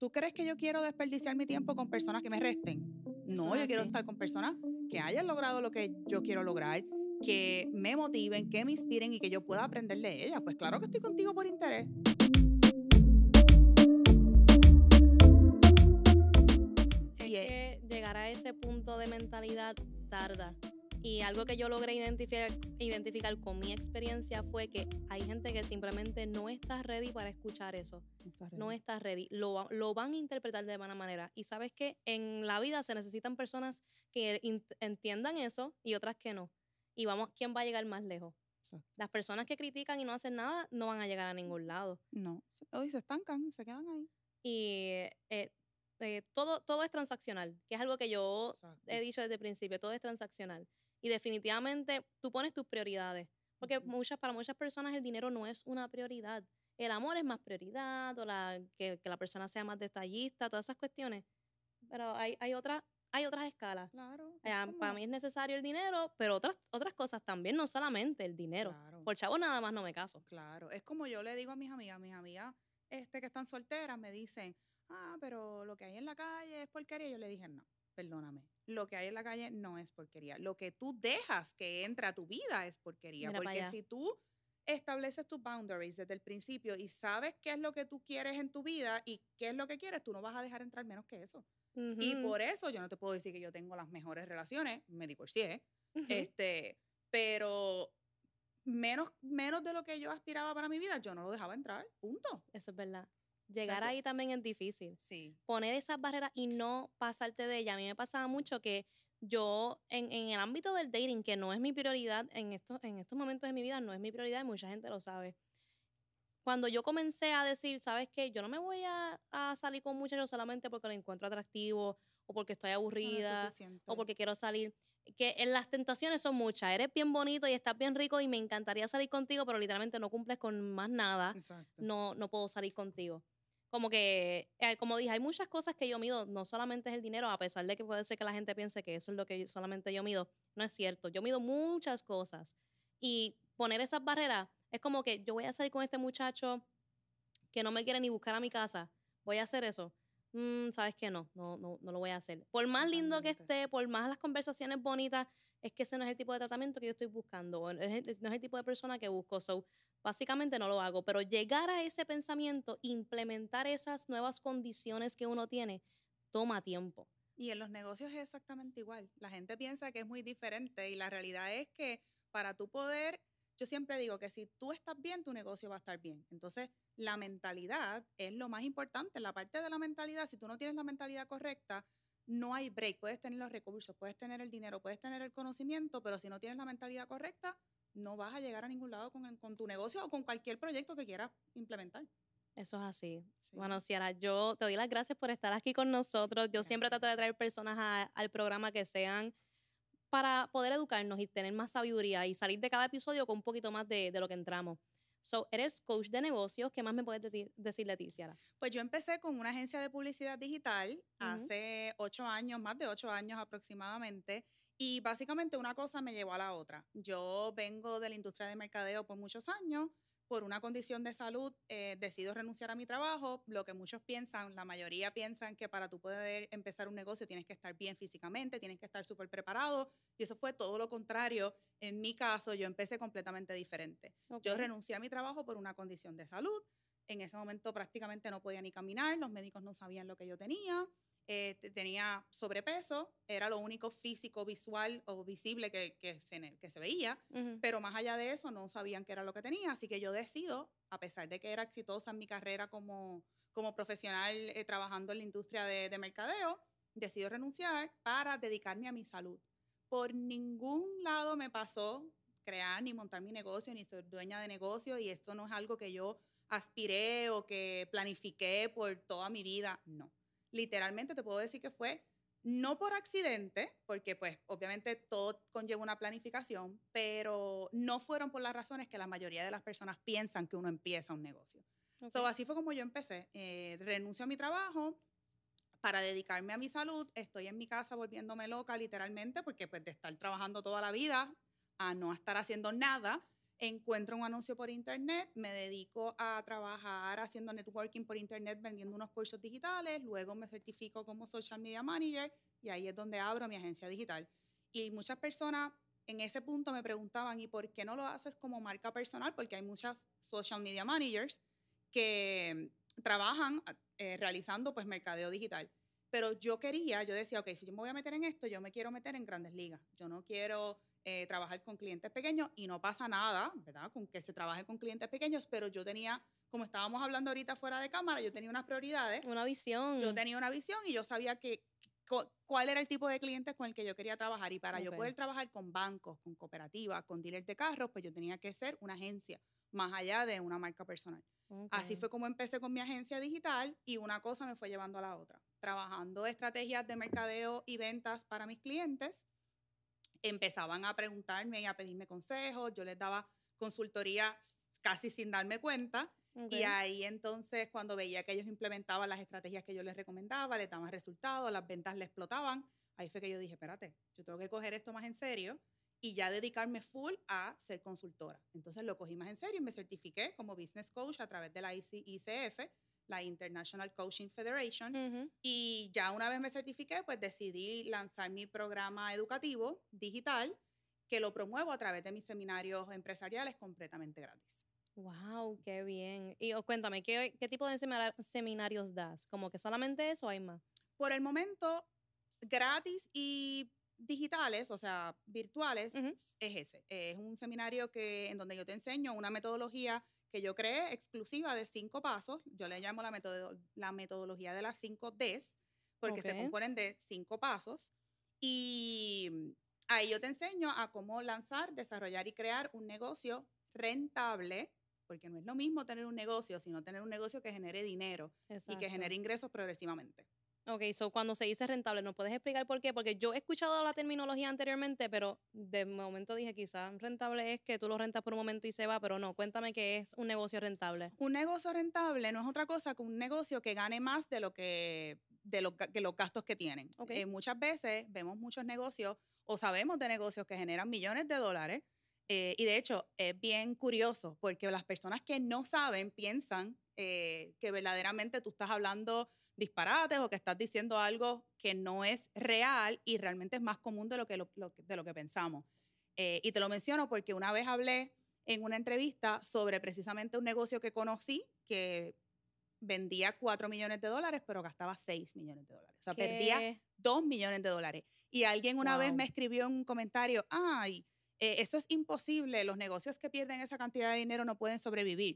¿Tú crees que yo quiero desperdiciar mi tiempo con personas que me resten? No, yo quiero estar con personas que hayan logrado lo que yo quiero lograr, que me motiven, que me inspiren y que yo pueda aprender de ellas. Pues claro que estoy contigo por interés. Es que llegar a ese punto de mentalidad tarda. Y algo que yo logré identificar con mi experiencia fue que hay gente que simplemente no está ready para escuchar eso. No está ready. Lo van a interpretar de mala manera. Y sabes que en la vida se necesitan personas que entiendan eso y otras que no. Y vamos, ¿quién va a llegar más lejos? Exacto. Las personas que critican y no hacen nada no van a llegar a ningún lado. No, hoy se estancan, se quedan ahí. Y todo es transaccional, que es algo que yo Exacto. he dicho desde el principio, todo es transaccional. Y definitivamente tú pones tus prioridades, porque para muchas personas el dinero no es una prioridad. El amor es más prioridad, o que la persona sea más detallista, todas esas cuestiones. Pero hay otras escalas. Claro. Para mí es necesario el dinero, pero otras cosas también, no solamente el dinero. Claro. Por chavo nada más no me caso. Claro, es como yo le digo a mis amigas que están solteras me dicen, pero lo que hay en la calle es porquería. Yo le dije, no, perdóname, lo que hay en la calle no es porquería. Lo que tú dejas que entre a tu vida es porquería. Mira para porque allá. si tú estableces tus boundaries desde el principio y sabes qué es lo que tú quieres en tu vida y qué es lo que quieres, tú no vas a dejar entrar menos que eso. Y por eso yo no te puedo decir que yo tengo las mejores relaciones, me divorcié, pero menos de lo que yo aspiraba para mi vida, yo no lo dejaba entrar, punto. Eso es verdad. Llegar ahí también es difícil. Sí. Poner esas barreras y no pasarte de ella. A mí me pasaba mucho que yo, en el ámbito del dating, que no es mi prioridad, en estos momentos de mi vida no es mi prioridad y mucha gente lo sabe. Cuando yo comencé a decir, ¿sabes qué? Yo no me voy a salir con muchachos solamente porque lo encuentro atractivo o porque estoy aburrida Eso no es o porque quiero salir. Que las tentaciones son muchas. Eres bien bonito y estás bien rico y me encantaría salir contigo, pero literalmente no cumples con más nada. Exacto. No puedo salir contigo. Como que, como dije, hay muchas cosas que yo mido. No solamente es el dinero, a pesar de que puede ser que la gente piense que eso es lo que solamente yo mido. No es cierto. Yo mido muchas cosas. Y poner esas barreras es como que yo voy a salir con este muchacho que no me quiere ni buscar a mi casa. Voy a hacer eso. ¿Sabes qué? No lo voy a hacer. Por más lindo que esté, por más las conversaciones bonitas, es que ese no es el tipo de tratamiento que yo estoy buscando. No es el tipo de persona que busco. So, básicamente no lo hago. Pero llegar a ese pensamiento, implementar esas nuevas condiciones que uno tiene, toma tiempo. Y en los negocios es exactamente igual. La gente piensa que es muy diferente y la realidad es que para tú poder, yo siempre digo que si tú estás bien, tu negocio va a estar bien. Entonces, la mentalidad es lo más importante. La parte de la mentalidad, si tú no tienes la mentalidad correcta, no hay break. Puedes tener los recursos, puedes tener el dinero, puedes tener el conocimiento, pero si no tienes la mentalidad correcta, no vas a llegar a ningún lado con tu negocio o con cualquier proyecto que quieras implementar. Eso es así. Sí. Bueno, Ciara, yo te doy las gracias por estar aquí con nosotros. Yo siempre trato de traer personas al programa que sean para poder educarnos y tener más sabiduría y salir de cada episodio con un poquito más de lo que entramos. So, eres coach de negocios. ¿Qué más me puedes decir de ti, Ciara? Pues yo empecé con una agencia de publicidad digital hace 8 años, más de 8 años aproximadamente, y básicamente una cosa me llevó a la otra. Yo vengo de la industria de mercadeo por muchos años. Por una condición de salud, decido renunciar a mi trabajo. Lo que muchos piensan, la mayoría piensan que para tú poder empezar un negocio tienes que estar bien físicamente, tienes que estar súper preparado. Y eso fue todo lo contrario. En mi caso, yo empecé completamente diferente. Yo renuncié a mi trabajo por una condición de salud. En ese momento prácticamente no podía ni caminar, los médicos no sabían lo que yo tenía. Tenía sobrepeso, era lo único físico, visual o visible que se veía, pero más allá de eso no sabían qué era lo que tenía, así que yo decido, a pesar de que era exitosa en mi carrera como profesional trabajando en la industria de mercadeo, decido renunciar para dedicarme a mi salud. Por ningún lado me pasó crear ni montar mi negocio, ni ser dueña de negocio, y esto no es algo que yo aspiré o que planifiqué por toda mi vida, no. Literalmente te puedo decir que fue no por accidente, porque pues obviamente todo conlleva una planificación, pero no fueron por las razones que la mayoría de las personas piensan que uno empieza un negocio. So, así fue como yo empecé. Renuncio a mi trabajo para dedicarme a mi salud. Estoy en mi casa volviéndome loca literalmente, porque pues de estar trabajando toda la vida a no estar haciendo nada, encuentro un anuncio por internet, me dedico a trabajar haciendo networking por internet, vendiendo unos cursos digitales, luego me certifico como social media manager y ahí es donde abro mi agencia digital. Y muchas personas en ese punto me preguntaban, ¿y por qué no lo haces como marca personal? Porque hay muchas social media managers que trabajan realizando pues mercadeo digital. Pero yo decía, ok, si yo me voy a meter en esto, yo me quiero meter en grandes ligas. Yo no quiero trabajar con clientes pequeños y no pasa nada, ¿verdad? Con que se trabaje con clientes pequeños, pero yo tenía, como estábamos hablando ahorita fuera de cámara, yo tenía unas prioridades. Una visión. Yo tenía una visión y yo sabía cuál era el tipo de clientes con el que yo quería trabajar. Y para yo poder trabajar con bancos, con cooperativas, con dealers de carros, pues yo tenía que ser una agencia, más allá de una marca personal. Así fue como empecé con mi agencia digital y una cosa me fue llevando a la otra. Trabajando estrategias de mercadeo y ventas para mis clientes, empezaban a preguntarme y a pedirme consejos, yo les daba consultoría casi sin darme cuenta. Y ahí entonces cuando veía que ellos implementaban las estrategias que yo les recomendaba, les daban resultados, las ventas les explotaban, ahí fue que yo dije, espérate, yo tengo que coger esto más en serio y ya dedicarme full a ser consultora. Entonces lo cogí más en serio y me certifiqué como business coach a través de la ICF, la International Coaching Federation. Y ya una vez me certifiqué, pues decidí lanzar mi programa educativo digital que lo promuevo a través de mis seminarios empresariales completamente gratis. Wow, qué bien. Y cuéntame, ¿qué tipo de seminarios das? ¿Como que solamente eso o hay más? Por el momento, gratis y digitales, o sea, virtuales, es ese. Es un seminario en donde yo te enseño una metodología que yo creé exclusiva de 5 pasos. Yo le llamo la metodología de las 5 Ds, porque se componen de 5 pasos. Y ahí yo te enseño a cómo lanzar, desarrollar y crear un negocio rentable, porque no es lo mismo tener un negocio, sino tener un negocio que genere dinero y que genere ingresos progresivamente. Ok, so cuando se dice rentable, ¿nos puedes explicar por qué? Porque yo he escuchado la terminología anteriormente, pero de momento dije quizás rentable es que tú lo rentas por un momento y se va, pero no, cuéntame qué es un negocio rentable. Un negocio rentable no es otra cosa que un negocio que gane más de los gastos que tienen. Muchas veces vemos muchos negocios o sabemos de negocios que generan millones de dólares y de hecho es bien curioso porque las personas que no saben piensan que verdaderamente tú estás hablando disparates o que estás diciendo algo que no es real y realmente es más común de lo que pensamos. Y te lo menciono porque una vez hablé en una entrevista sobre precisamente un negocio que conocí que vendía 4 millones de dólares, pero gastaba 6 millones de dólares. O sea, perdía 2 millones de dólares. Y alguien una vez me escribió en un comentario, ay, eso es imposible, los negocios que pierden esa cantidad de dinero no pueden sobrevivir.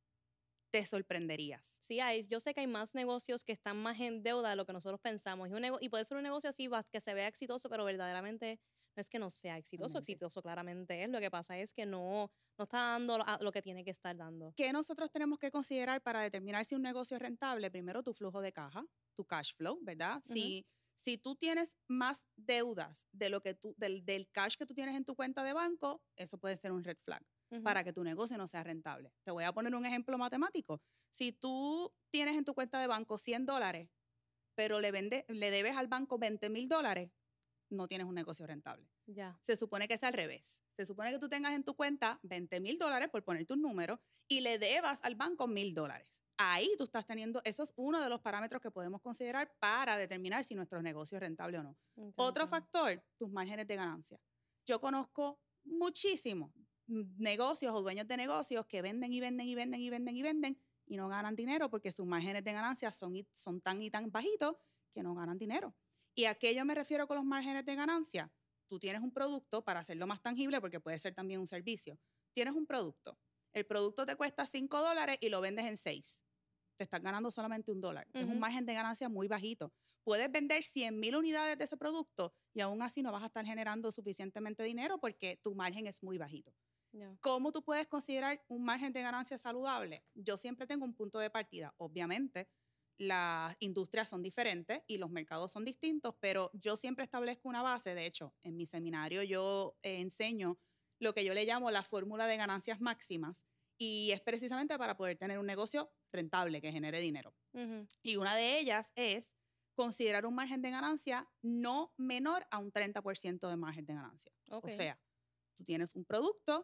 Te sorprenderías. Sí, yo sé que hay más negocios que están más en deuda de lo que nosotros pensamos. Y puede ser un negocio así que se vea exitoso, pero verdaderamente no es que no sea exitoso. Exitoso claramente es. Lo que pasa es que no está dando lo que tiene que estar dando. ¿Qué nosotros tenemos que considerar para determinar si un negocio es rentable? Primero, tu flujo de caja, tu cash flow, ¿verdad? Si tú tienes más deudas del cash que tú tienes en tu cuenta de banco, eso puede ser un red flag para que tu negocio no sea rentable. Te voy a poner un ejemplo matemático. Si tú tienes en tu cuenta de banco 100 dólares, pero le debes al banco 20,000 dólares, no tienes un negocio rentable. Se supone que es al revés. Se supone que tú tengas en tu cuenta 20,000 dólares, por poner tu número, y le debas al banco 1,000 dólares. Ahí tú estás teniendo, eso es uno de los parámetros que podemos considerar para determinar si nuestro negocio es rentable o no. Otro factor, tus márgenes de ganancia. Yo conozco muchísimos negocios o dueños de negocios que venden y venden y venden y venden y venden y no ganan dinero porque sus márgenes de ganancia son tan y tan bajitos que no ganan dinero. ¿Y a qué yo me refiero con los márgenes de ganancia? Tú tienes un producto, para hacerlo más tangible, porque puede ser también un servicio. Tienes un producto. El producto te cuesta 5 dólares y lo vendes en 6. Te estás ganando solamente $1. Es un margen de ganancia muy bajito. Puedes vender 100,000 unidades de ese producto y aún así no vas a estar generando suficientemente dinero porque tu margen es muy bajito. ¿Cómo tú puedes considerar un margen de ganancia saludable? Yo siempre tengo un punto de partida. Obviamente, las industrias son diferentes y los mercados son distintos, pero yo siempre establezco una base. De hecho, en mi seminario yo enseño lo que yo le llamo la fórmula de ganancias máximas y es precisamente para poder tener un negocio rentable que genere dinero. Y una de ellas es considerar un margen de ganancia no menor a un 30% de margen de ganancia. O sea, tú tienes un producto,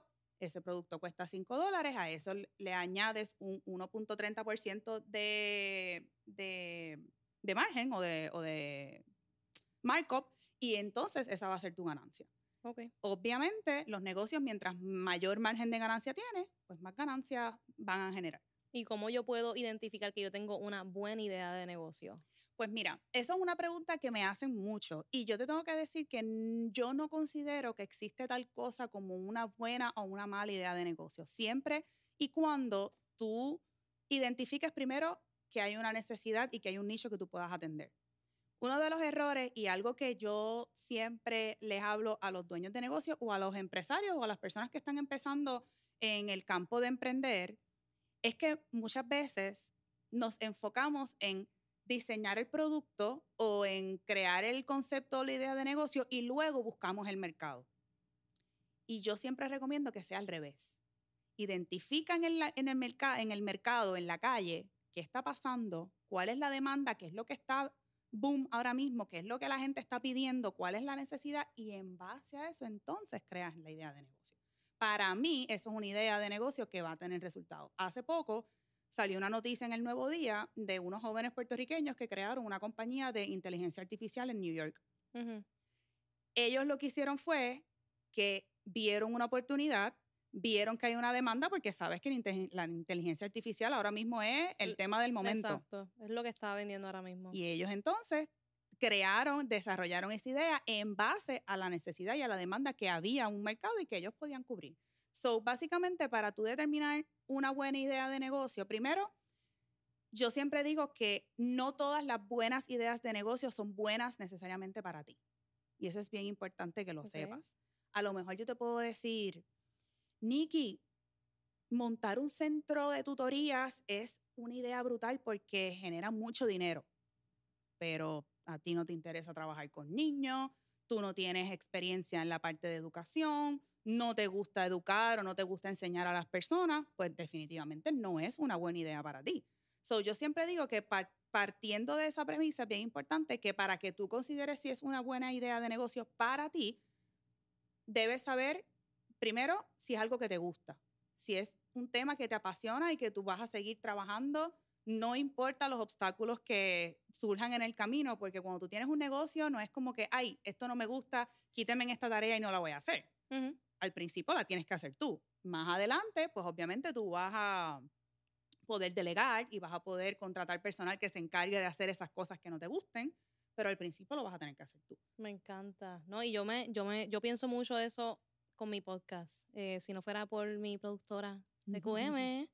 ese producto cuesta $5, a eso le añades un 1.30% de margen o de markup, y entonces esa va a ser tu ganancia. Okay. Obviamente, los negocios, mientras mayor margen de ganancia tienes, pues más ganancias van a generar. ¿Y cómo yo puedo identificar que yo tengo una buena idea de negocio? Pues mira, eso es una pregunta que me hacen mucho y yo te tengo que decir que yo no considero que existe tal cosa como una buena o una mala idea de negocio. Siempre y cuando tú identifiques primero que hay una necesidad y que hay un nicho que tú puedas atender. Uno de los errores y algo que yo siempre les hablo a los dueños de negocio o a los empresarios o a las personas que están empezando en el campo de emprender es que muchas veces nos enfocamos en diseñar el producto o en crear el concepto o la idea de negocio y luego buscamos el mercado. Y yo siempre recomiendo que sea al revés. Identifica en el mercado, en la calle, qué está pasando, cuál es la demanda, qué es lo que está boom ahora mismo, qué es lo que la gente está pidiendo, cuál es la necesidad y en base a eso entonces creas la idea de negocio. Para mí eso es una idea de negocio que va a tener resultados. Hace poco salió una noticia en El Nuevo Día de unos jóvenes puertorriqueños que crearon una compañía de inteligencia artificial en New York. Ellos lo que hicieron fue que vieron una oportunidad, vieron que hay una demanda, porque sabes que la inteligencia artificial ahora mismo es el tema del momento. Exacto, es lo que está vendiendo ahora mismo. Y ellos entonces desarrollaron esa idea en base a la necesidad y a la demanda que había en un mercado y que ellos podían cubrir. So, básicamente, para tú determinar una buena idea de negocio, primero, yo siempre digo que no todas las buenas ideas de negocio son buenas necesariamente para ti. Y eso es bien importante que lo sepas. A lo mejor yo te puedo decir, Nikki, montar un centro de tutorías es una idea brutal porque genera mucho dinero, pero a ti no te interesa trabajar con niños, tú no tienes experiencia en la parte de educación, no te gusta educar o no te gusta enseñar a las personas, pues definitivamente no es una buena idea para ti. So, yo siempre digo que partiendo de esa premisa es bien importante que para que tú consideres si es una buena idea de negocio para ti, debes saber primero si es algo que te gusta, si es un tema que te apasiona y que tú vas a seguir trabajando, no importa los obstáculos que surjan en el camino, porque cuando tú tienes un negocio no es como que, ay, esto no me gusta, quíteme en esta tarea y no la voy a hacer. Al principio la tienes que hacer tú. Más adelante, pues obviamente tú vas a poder delegar y vas a poder contratar personal que se encargue de hacer esas cosas que no te gusten, pero al principio lo vas a tener que hacer tú. Me encanta, ¿no? Y yo pienso mucho eso con mi podcast. Si no fuera por mi productora TQM,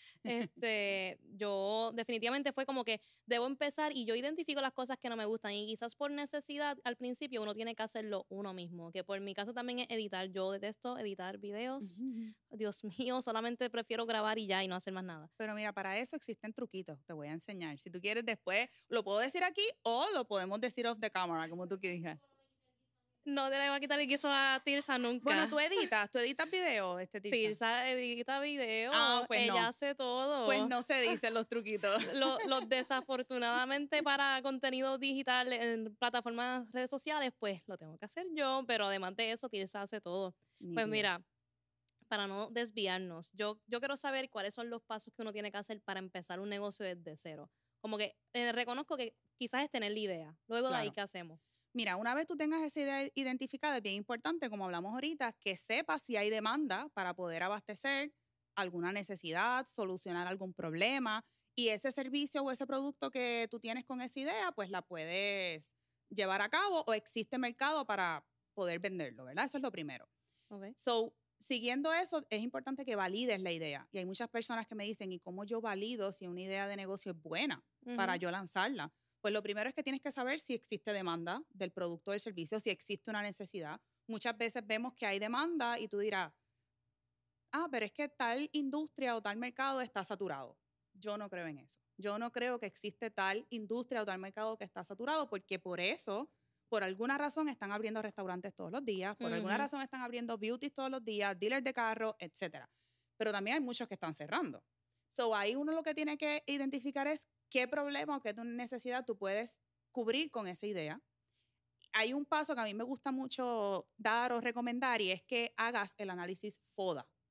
yo definitivamente fue como que debo empezar y yo identifico las cosas que no me gustan y quizás por necesidad al principio uno tiene que hacerlo uno mismo, que por mi caso también es editar. Yo detesto editar videos. Dios mío, solamente prefiero grabar y ya y no hacer más nada. Pero mira, para eso existen truquitos, te voy a enseñar. Si tú quieres después, lo puedo decir aquí o lo podemos decir off the camera, como tú quieras. No te le va a quitar el guiso a Tirsa nunca. Bueno, tú editas videos, Tirsa. Tirsa edita videos, pues ella no. hace todo. Pues no se dicen los truquitos. Los desafortunadamente para contenido digital en plataformas, redes sociales, pues lo tengo que hacer yo, pero además de eso, Tirsa hace todo. Pues mira, para no desviarnos, yo quiero saber cuáles son los pasos que uno tiene que hacer para empezar un negocio desde cero. Como que reconozco que quizás es tener la idea. Luego de ahí, ¿qué hacemos? Mira, una vez tú tengas esa idea identificada, es bien importante, como hablamos ahorita, que sepas si hay demanda para poder abastecer alguna necesidad, solucionar algún problema y ese servicio o ese producto que tú tienes con esa idea, pues la puedes llevar a cabo o existe mercado para poder venderlo, ¿verdad? Eso es lo primero. So, siguiendo eso, es importante que valides la idea. Y hay muchas personas que me dicen, ¿y cómo yo valido si una idea de negocio es buena para yo lanzarla? Pues lo primero es que tienes que saber si existe demanda del producto o del servicio, si existe una necesidad. Muchas veces vemos que hay demanda y tú dirás, pero es que tal industria o tal mercado está saturado. Yo no creo en eso. Yo no creo que existe tal industria o tal mercado que está saturado porque por eso, por alguna razón, están abriendo restaurantes todos los días, por alguna razón están abriendo beauties todos los días, dealers de carros, etc. Pero también hay muchos que están cerrando. So, ahí uno lo que tiene que identificar es qué problema o qué necesidad tú puedes cubrir con esa idea. Hay un paso que a mí me gusta mucho dar o recomendar y es que hagas el análisis FODA.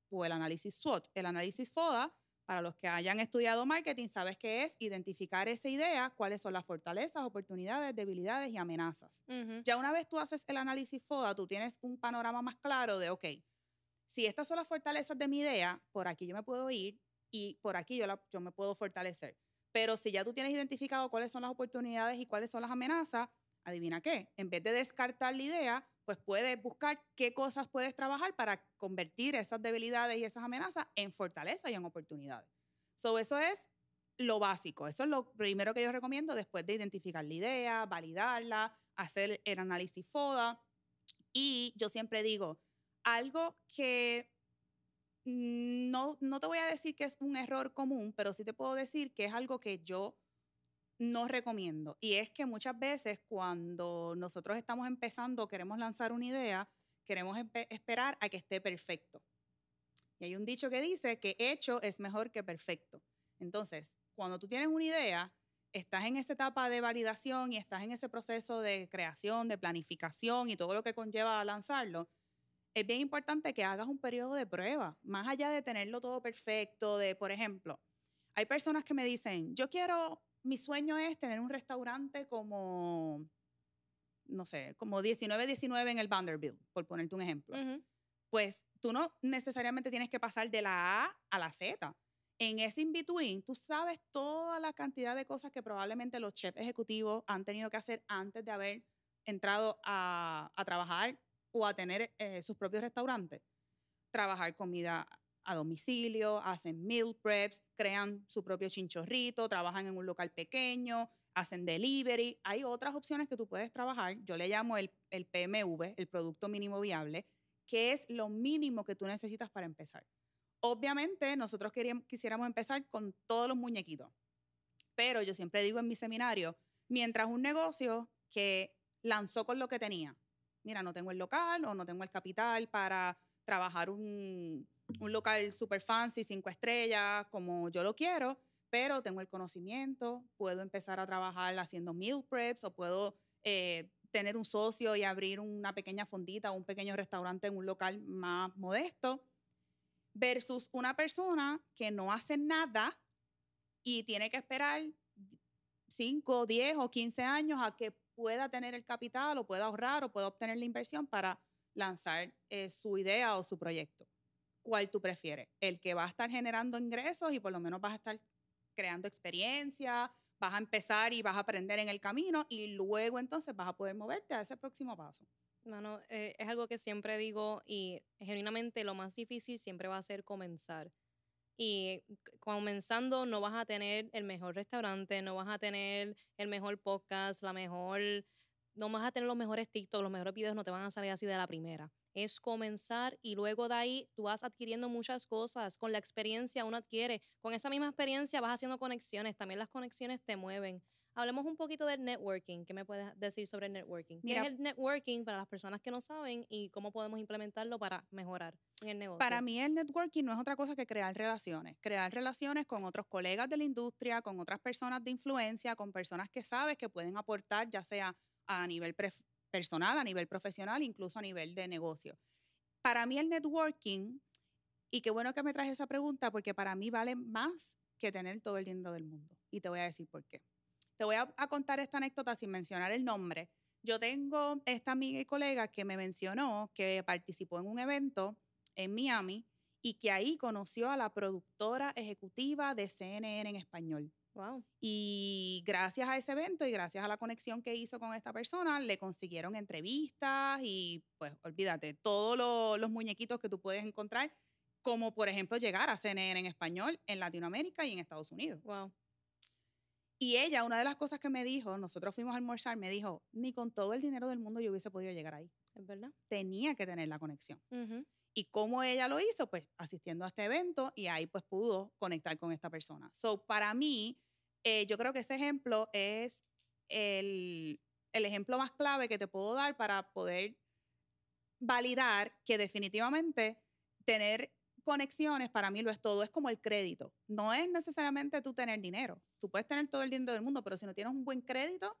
o el análisis SWOT. El análisis FODA, para los que hayan estudiado marketing, sabes que es identificar esa idea, cuáles son las fortalezas, oportunidades, debilidades y amenazas. Ya una vez tú haces el análisis FODA, tú tienes un panorama más claro de, ok, si estas son las fortalezas de mi idea, por aquí yo me puedo ir y por aquí yo me puedo fortalecer. Pero si ya tú tienes identificado cuáles son las oportunidades y cuáles son las amenazas, adivina qué, en vez de descartar la idea, pues puedes buscar qué cosas puedes trabajar para convertir esas debilidades y esas amenazas en fortaleza y en oportunidades. So, eso es lo básico. Eso es lo primero que yo recomiendo después de identificar la idea, validarla, hacer el análisis FODA. Y yo siempre digo, algo que no te voy a decir que es un error común, pero sí te puedo decir que es algo que yo no recomiendo. Y es que muchas veces cuando nosotros estamos empezando, queremos lanzar una idea, queremos esperar a que esté perfecto. Y hay un dicho que dice que hecho es mejor que perfecto. Entonces, cuando tú tienes una idea, estás en esa etapa de validación y estás en ese proceso de creación, de planificación y todo lo que conlleva a lanzarlo, es bien importante que hagas un periodo de prueba, más allá de tenerlo todo perfecto, de, por ejemplo, hay personas que me dicen, mi sueño es tener un restaurante como, no sé, como 1919 en el Vanderbilt, por ponerte un ejemplo. Pues tú no necesariamente tienes que pasar de la A a la Z. En ese in-between, tú sabes toda la cantidad de cosas que probablemente los chefs ejecutivos han tenido que hacer antes de haber entrado a trabajar o a tener sus propios restaurantes. Trabajar comida a domicilio, hacen meal preps, crean su propio chinchorrito, trabajan en un local pequeño, hacen delivery. Hay otras opciones que tú puedes trabajar. Yo le llamo el PMV, el Producto Mínimo Viable, que es lo mínimo que tú necesitas para empezar. Obviamente, nosotros quisiéramos empezar con todos los muñequitos, pero yo siempre digo en mi seminario, mientras un negocio que lanzó con lo que tenía, mira, no tengo el local o no tengo el capital para trabajar un local super fancy, 5 estrellas, como yo lo quiero, pero tengo el conocimiento, puedo empezar a trabajar haciendo meal preps o puedo tener un socio y abrir una pequeña fondita o un pequeño restaurante en un local más modesto, versus una persona que no hace nada y tiene que esperar 5, 10 o 15 años a que pueda tener el capital o pueda ahorrar o pueda obtener la inversión para lanzar su idea o su proyecto. ¿Cuál tú prefieres? El que va a estar generando ingresos y por lo menos vas a estar creando experiencia, vas a empezar y vas a aprender en el camino y luego entonces vas a poder moverte a ese próximo paso. Bueno, es algo que siempre digo y genuinamente lo más difícil siempre va a ser comenzar. Y comenzando no vas a tener el mejor restaurante, no vas a tener el mejor podcast, no vas a tener los mejores TikTok, los mejores videos no te van a salir así de la primera. Es comenzar y luego de ahí tú vas adquiriendo muchas cosas. Con la experiencia uno adquiere. Con esa misma experiencia vas haciendo conexiones. También las conexiones te mueven. Hablemos un poquito del networking. ¿Qué me puedes decir sobre el networking? Mira, ¿qué es el networking para las personas que no saben y cómo podemos implementarlo para mejorar en el negocio? Para mí el networking no es otra cosa que crear relaciones. Crear relaciones con otros colegas de la industria, con otras personas de influencia, con personas que sabes que pueden aportar, ya sea a nivel personal, a nivel profesional, incluso a nivel de negocio. Para mí el networking, y qué bueno que me traes esa pregunta, porque para mí vale más que tener todo el dinero del mundo. Y te voy a decir por qué. Te voy a contar esta anécdota sin mencionar el nombre. Yo tengo esta amiga y colega que me mencionó que participó en un evento en Miami y que ahí conoció a la productora ejecutiva de CNN en español. Wow. Y gracias a ese evento y gracias a la conexión que hizo con esta persona, le consiguieron entrevistas y pues olvídate, todos los muñequitos que tú puedes encontrar, como por ejemplo llegar a CNN en español en Latinoamérica y en Estados Unidos. Wow. Y ella, una de las cosas que me dijo, nosotros fuimos a almorzar, me dijo, ni con todo el dinero del mundo yo hubiese podido llegar ahí. Es verdad. Tenía que tener la conexión. ¿Y cómo ella lo hizo? Pues asistiendo a este evento y ahí pues pudo conectar con esta persona. So, para mí, yo creo que ese ejemplo es el ejemplo más clave que te puedo dar para poder validar que definitivamente tener conexiones para mí lo es todo, es como el crédito. No es necesariamente tú tener dinero. Tú puedes tener todo el dinero del mundo, pero si no tienes un buen crédito,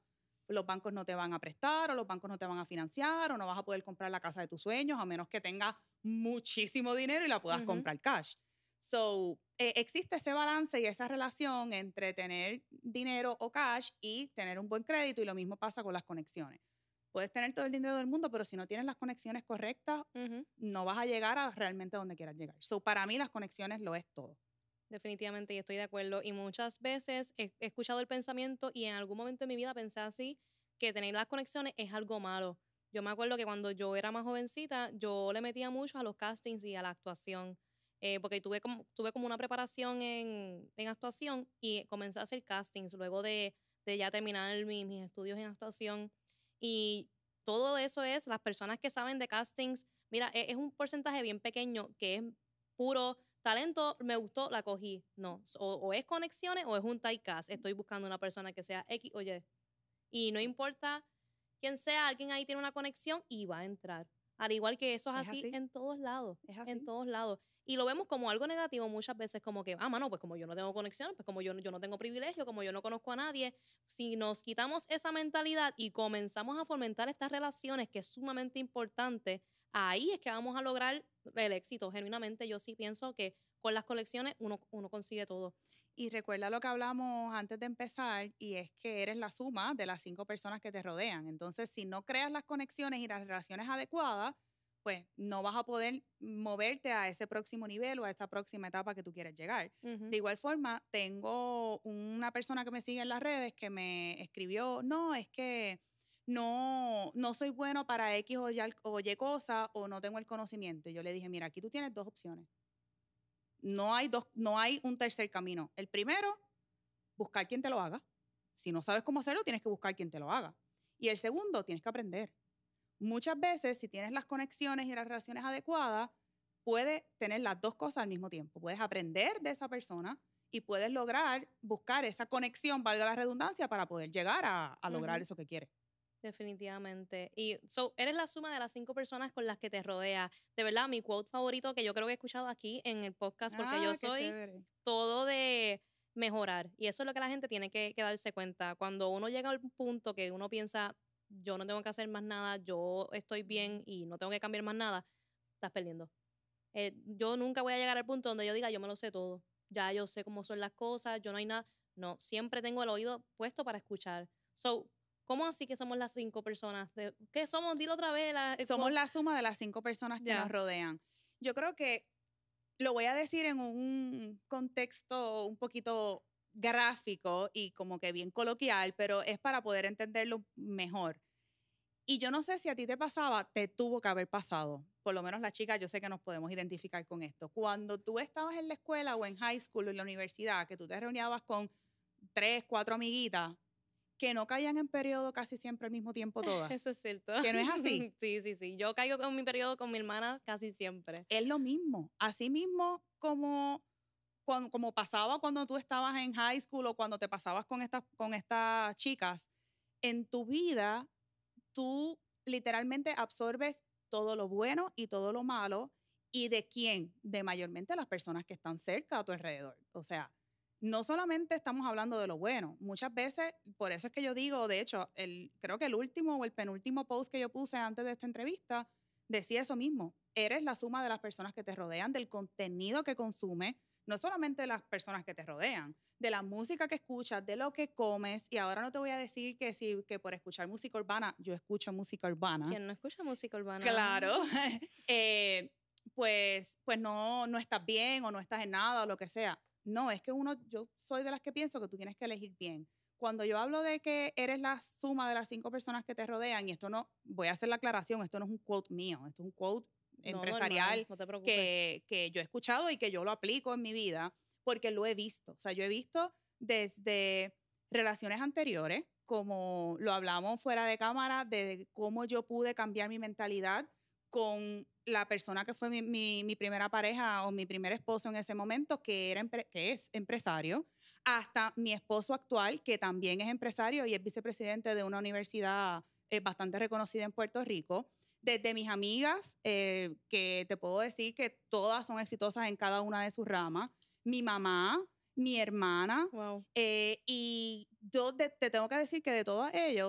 los bancos no te van a prestar o los bancos no te van a financiar o no vas a poder comprar la casa de tus sueños a menos que tengas muchísimo dinero y la puedas comprar cash. So, existe ese balance y esa relación entre tener dinero o cash y tener un buen crédito, y lo mismo pasa con las conexiones. Puedes tener todo el dinero del mundo, pero si no tienes las conexiones correctas, no vas a llegar a realmente donde quieras llegar. So, para mí las conexiones lo es todo. Definitivamente, y estoy de acuerdo. Y muchas veces he escuchado el pensamiento y en algún momento de mi vida pensé así, que tener las conexiones es algo malo. Yo me acuerdo que cuando yo era más jovencita, yo le metía mucho a los castings y a la actuación, porque tuve como una preparación en actuación y comencé a hacer castings luego de ya terminar mis estudios en actuación. Y todo eso es, las personas que saben de castings, mira, es un porcentaje bien pequeño que es puro talento, me gustó, la cogí. No, o es conexiones o es un typecast. Estoy buscando una persona que sea X o Y. Y no importa quién sea, alguien ahí tiene una conexión y va a entrar. Al igual que eso es así en todos lados. Es así. En todos lados. Y lo vemos como algo negativo muchas veces, como que, mano, pues como yo no tengo conexiones, pues como yo no tengo privilegio, como yo no conozco a nadie. Si nos quitamos esa mentalidad y comenzamos a fomentar estas relaciones, que es sumamente importante, ahí es que vamos a lograr el éxito. Genuinamente, yo sí pienso que con las colecciones uno consigue todo. Y recuerda lo que hablamos antes de empezar, y es que eres la suma de las 5 personas que te rodean. Entonces, si no creas las conexiones y las relaciones adecuadas, pues no vas a poder moverte a ese próximo nivel o a esa próxima etapa que tú quieres llegar. De igual forma, tengo una persona que me sigue en las redes que me escribió, no, es que no soy bueno para X o Y cosa, o no tengo el conocimiento. Y yo le dije, mira, aquí tú tienes 2 opciones. No hay un tercer camino. El primero, buscar quien te lo haga. Si no sabes cómo hacerlo, tienes que buscar quien te lo haga. Y el segundo, tienes que aprender. Muchas veces, si tienes las conexiones y las relaciones adecuadas, puedes tener las 2 cosas al mismo tiempo. Puedes aprender de esa persona y puedes lograr buscar esa conexión, valga la redundancia, para poder llegar a lograr eso que quieres. Definitivamente. Y eres la suma de las 5 personas con las que te rodea. De verdad, mi quote favorito que yo creo que he escuchado aquí en el podcast, porque yo soy todo de mejorar. Y eso es lo que la gente tiene que darse cuenta. Cuando uno llega al punto que uno piensa, yo no tengo que hacer más nada, yo estoy bien y no tengo que cambiar más nada, estás perdiendo. Yo nunca voy a llegar al punto donde yo diga, yo me lo sé todo. Ya yo sé cómo son las cosas, yo no hay nada. No, siempre tengo el oído puesto para escuchar. ¿Cómo así que somos las 5 personas? ¿Qué somos? Dilo otra vez. Somos la suma de las 5 personas que nos rodean. Yo creo que lo voy a decir en un contexto un poquito gráfico y como que bien coloquial, pero es para poder entenderlo mejor. Y yo no sé si a ti te pasaba, te tuvo que haber pasado. Por lo menos las chicas, yo sé que nos podemos identificar con esto. Cuando tú estabas en la escuela o en high school o en la universidad, que tú te reunías con 3, 4 amiguitas, que no caían en periodo casi siempre al mismo tiempo todas. Eso es cierto. Que no es así. Sí. Yo caigo con mi periodo con mi hermana casi siempre. Es lo mismo. Así mismo como pasaba cuando tú estabas en high school o cuando te pasabas con estas chicas, en tu vida tú literalmente absorbes todo lo bueno y todo lo malo. ¿Y de quién? De mayormente las personas que están cerca a tu alrededor. O sea, no solamente estamos hablando de lo bueno, muchas veces, por eso es que yo digo, de hecho, creo que el último o el penúltimo post que yo puse antes de esta entrevista decía eso mismo. Eres la suma de las personas que te rodean, del contenido que consumes, no solamente de las personas que te rodean, de la música que escuchas, de lo que comes. Y ahora no te voy a decir que por escuchar música urbana, yo escucho música urbana. ¿Quién no escucha música urbana? Claro. Pues no estás bien o no estás en nada o lo que sea. No, es que yo soy de las que pienso que tú tienes que elegir bien. Cuando yo hablo de que eres la suma de las 5 personas que te rodean, y esto no, voy a hacer la aclaración, esto no es un quote mío, esto es un quote empresarial no te preocupes. que yo he escuchado y que yo lo aplico en mi vida porque lo he visto. O sea, yo he visto desde relaciones anteriores, como lo hablamos fuera de cámara, de cómo yo pude cambiar mi mentalidad con la persona que fue mi primera pareja o mi primer esposo en ese momento, que es empresario, hasta mi esposo actual, que también es empresario y es vicepresidente de una universidad bastante reconocida en Puerto Rico. Desde mis amigas, que te puedo decir que todas son exitosas en cada una de sus ramas, mi mamá, mi hermana, Wow. y yo te tengo que decir que de todos ellos,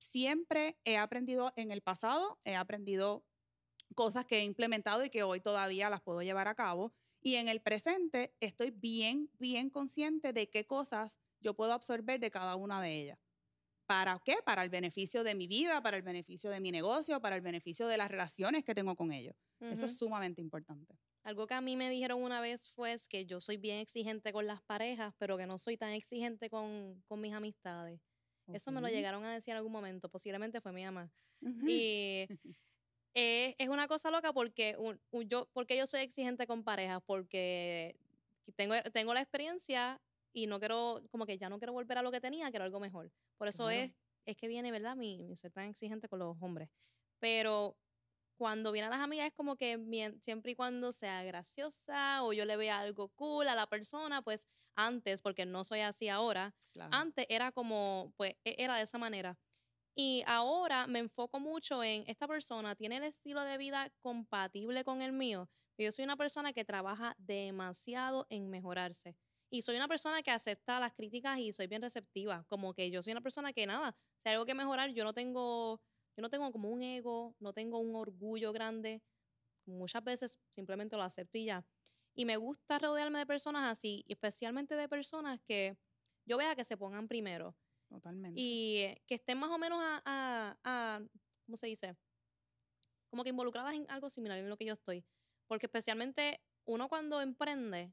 siempre he aprendido en el pasado, he aprendido cosas que he implementado y que hoy todavía las puedo llevar a cabo. Y en el presente estoy bien, bien consciente de qué cosas yo puedo absorber de cada una de ellas. ¿Para qué? Para el beneficio de mi vida, para el beneficio de mi negocio, para el beneficio de las relaciones que tengo con ellos. Eso es Ujú. sumamente importante. Algo que a mí me dijeron una vez fue es que yo soy bien exigente con las parejas, pero que no soy tan exigente con mis amistades. Ok. Eso me lo llegaron a decir en algún momento, posiblemente fue mi mamá. Y es una cosa loca porque porque yo soy exigente con parejas, porque tengo la experiencia y no quiero, como que ya no quiero volver a lo que tenía, quiero algo mejor. Por eso Claro. es que viene, ¿verdad? Mi ser tan exigente con los hombres. Pero cuando vienen las amigas es como que siempre y cuando sea graciosa o yo le vea algo cool a la persona, pues antes, porque no soy así ahora, Claro. antes era como, pues era de esa manera. Y ahora me enfoco mucho en esta persona, tiene el estilo de vida compatible con el mío. Yo soy una persona que trabaja demasiado en mejorarse. Y soy una persona que acepta las críticas y soy bien receptiva. Como que yo soy una persona que nada, si hay algo que mejorar, yo no tengo como un ego, no tengo un orgullo grande. Muchas veces simplemente lo acepto y ya. Y me gusta rodearme de personas así, y especialmente de personas que yo vea que se pongan primero Totalmente. y que estén más o menos ¿cómo se dice? Como que involucradas en algo similar en lo que yo estoy. Porque especialmente uno cuando emprende,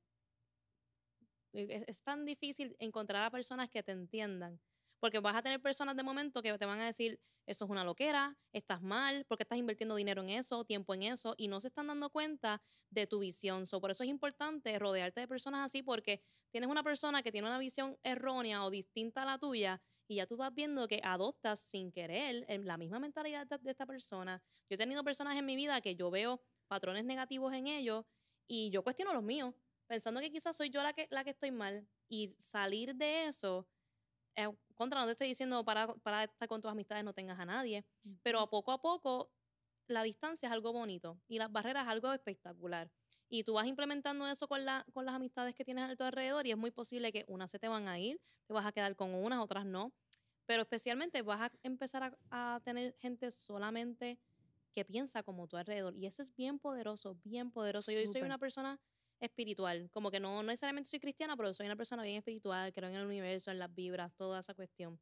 es tan difícil encontrar a personas que te entiendan. Porque vas a tener personas de momento que te van a decir, eso es una loquera, estás mal, porque estás invirtiendo dinero en eso, tiempo en eso, y no se están dando cuenta de tu visión. Por eso es importante rodearte de personas así, porque tienes una persona que tiene una visión errónea o distinta a la tuya, y ya tú vas viendo que adoptas sin querer la misma mentalidad de esta persona. Yo he tenido personas en mi vida que yo veo patrones negativos en ellos, y yo cuestiono los míos pensando que quizás soy yo la que estoy mal y salir de eso, contra, no te estoy diciendo para estar con tus amistades no tengas a nadie, pero Ujú. a poco la distancia es algo bonito y las barreras es algo espectacular. Y tú vas implementando eso con las amistades que tienes a tu alrededor y es muy posible que unas se te van a ir, te vas a quedar con unas, otras no, pero especialmente vas a empezar a tener gente solamente que piensa como tú alrededor y eso es bien poderoso, bien poderoso. Yo soy Súper. una persona espiritual, como que no necesariamente soy cristiana, pero soy una persona bien espiritual, creo en el universo, en las vibras, toda esa cuestión.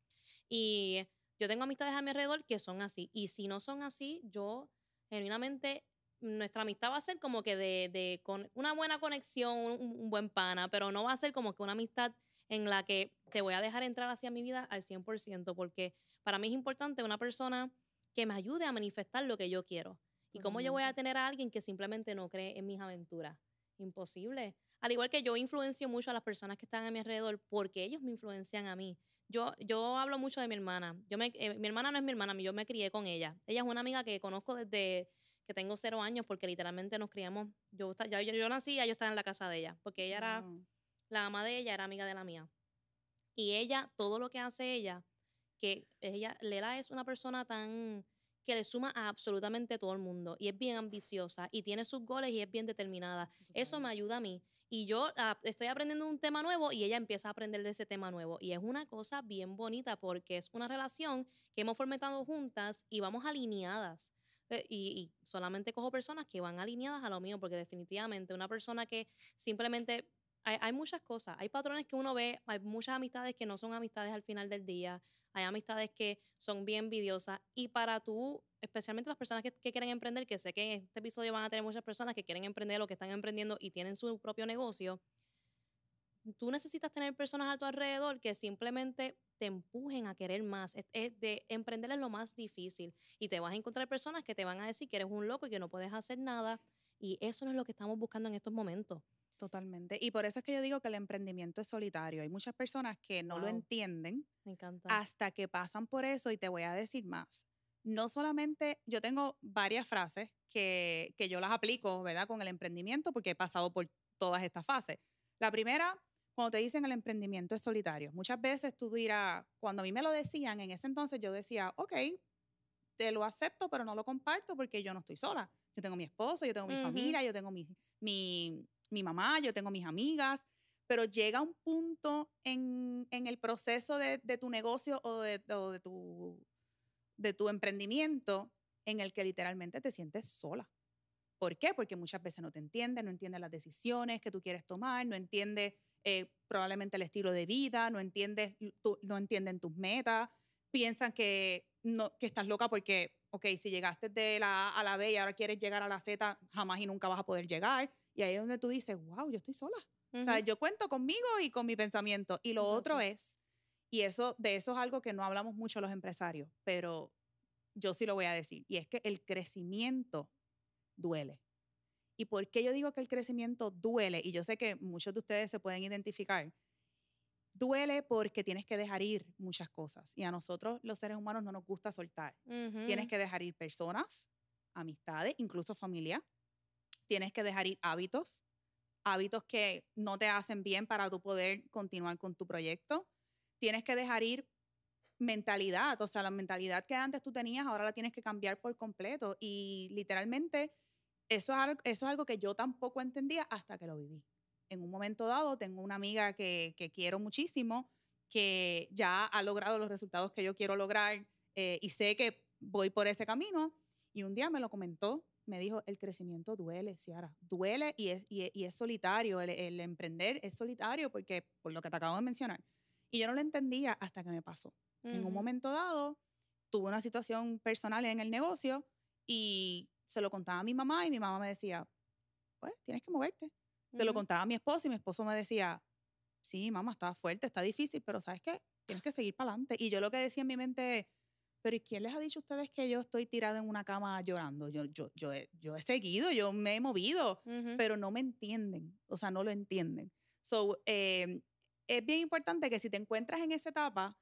Y yo tengo amistades a mi alrededor que son así, y si no son así, yo genuinamente, nuestra amistad va a ser como que con una buena conexión, un buen pana, pero no va a ser como que una amistad en la que te voy a dejar entrar hacia mi vida al 100%, porque para mí es importante una persona que me ayude a manifestar lo que yo quiero. ¿Y cómo yo voy a Totalmente. tener a alguien que simplemente no cree en mis aventuras? Imposible. Al igual que yo influencio mucho a las personas que están a mi alrededor porque ellos me influencian a mí. Yo hablo mucho de mi hermana. Mi hermana no es mi hermana, yo me crié con ella. Ella es una amiga que conozco desde que tengo 0 años porque literalmente nos criamos. Yo nací y yo estaba en la casa de ella porque ella era, Wow. la mamá de ella era amiga de la mía. Y ella, todo lo que hace ella, que ella, Lela es una persona tan que le suma a absolutamente todo el mundo y es bien ambiciosa y tiene sus goles y es bien determinada. Eso Brutal. me ayuda a mí. Y yo estoy aprendiendo un tema nuevo y ella empieza a aprender de ese tema nuevo. Y es una cosa bien bonita porque es una relación que hemos fomentado juntas y vamos alineadas. Y solamente cojo personas que van alineadas a lo mío, porque definitivamente una persona que simplemente hay muchas cosas, hay patrones que uno ve, hay muchas amistades que no son amistades al final del día, hay amistades que son bien envidiosas y para tú, especialmente las personas que quieren emprender, que sé que en este episodio van a tener muchas personas que quieren emprender o que están emprendiendo y tienen su propio negocio, tú necesitas tener personas a tu alrededor que simplemente te empujen a querer más. De emprender es lo más difícil y te vas a encontrar personas que te van a decir que eres un loco y que no puedes hacer nada y eso no es lo que estamos buscando en estos momentos. Totalmente. Y por eso es que yo digo que el emprendimiento es solitario. Hay muchas personas que no lo Wow, entienden me encanta. hasta que pasan por eso y te voy a decir más. No solamente, yo tengo varias frases que yo las aplico, ¿verdad? Con el emprendimiento porque he pasado por todas estas fases. La primera, cuando te dicen el emprendimiento es solitario. Muchas veces tú dirás, cuando a mí me lo decían, en ese entonces yo decía, ok, te lo acepto, pero no lo comparto porque yo no estoy sola. Yo tengo mi esposo, yo tengo mi Ujú. familia, yo tengo mi mamá, yo tengo mis amigas, pero llega un punto en el proceso de tu negocio o de de tu emprendimiento en el que literalmente te sientes sola. ¿Por qué? Porque muchas veces no te entienden, no entienden las decisiones que tú quieres tomar, no entiendes probablemente el estilo de vida, no entienden tus metas, piensan que estás loca porque, ok, si llegaste de la A a la B y ahora quieres llegar a la Z, jamás y nunca vas a poder llegar. Y ahí es donde tú dices, wow, yo estoy sola. O sea, yo cuento conmigo y con mi pensamiento. Y lo otro es, y de eso es algo que no hablamos mucho los empresarios, pero yo sí lo voy a decir, y es que el crecimiento duele. ¿Y por qué yo digo que el crecimiento duele? Y yo sé que muchos de ustedes se pueden identificar. Duele porque tienes que dejar ir muchas cosas. Y a nosotros, los seres humanos, no nos gusta soltar. Tienes que dejar ir personas, amistades, incluso familia. Tienes que dejar ir hábitos que no te hacen bien para tú poder continuar con tu proyecto. Tienes que dejar ir mentalidad. O sea, la mentalidad que antes tú tenías, ahora la tienes que cambiar por completo. Y literalmente, eso es algo que yo tampoco entendía hasta que lo viví. En un momento dado, tengo una amiga que quiero muchísimo, que ya ha logrado los resultados que yo quiero lograr y sé que voy por ese camino. Y un día me lo comentó, me dijo, el crecimiento duele, Ciara, duele y es solitario, el emprender es solitario porque, por lo que te acabo de mencionar. Y yo no lo entendía hasta que me pasó. En un momento dado, tuve una situación personal en el negocio y se lo contaba a mi mamá y mi mamá me decía, pues tienes que moverte. Se lo contaba a mi esposo y mi esposo me decía, sí, mamá, está fuerte, está difícil, pero ¿sabes qué? Tienes que seguir para adelante. Y yo lo que decía en mi mente es, pero ¿y quién les ha dicho a ustedes que yo estoy tirada en una cama llorando? Yo he seguido, yo me he movido, pero no me entienden, o sea, no lo entienden. So, es bien importante que si te encuentras en esa etapa,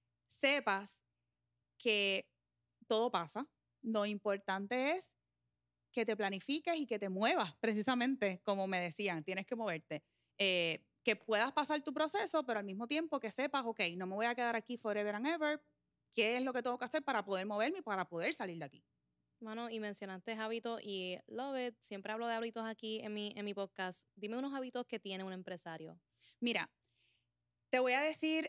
sepas que todo pasa. Lo importante es que te planifiques y que te muevas, precisamente, como me decían, tienes que moverte. Que puedas pasar tu proceso, pero al mismo tiempo que sepas, ok, no me voy a quedar aquí forever and ever, ¿qué es lo que tengo que hacer para poder moverme y para poder salir de aquí? Mano, y mencionaste hábitos y love it. Siempre hablo de hábitos aquí en mi podcast. Dime unos hábitos que tiene un empresario. Mira, te voy a decir,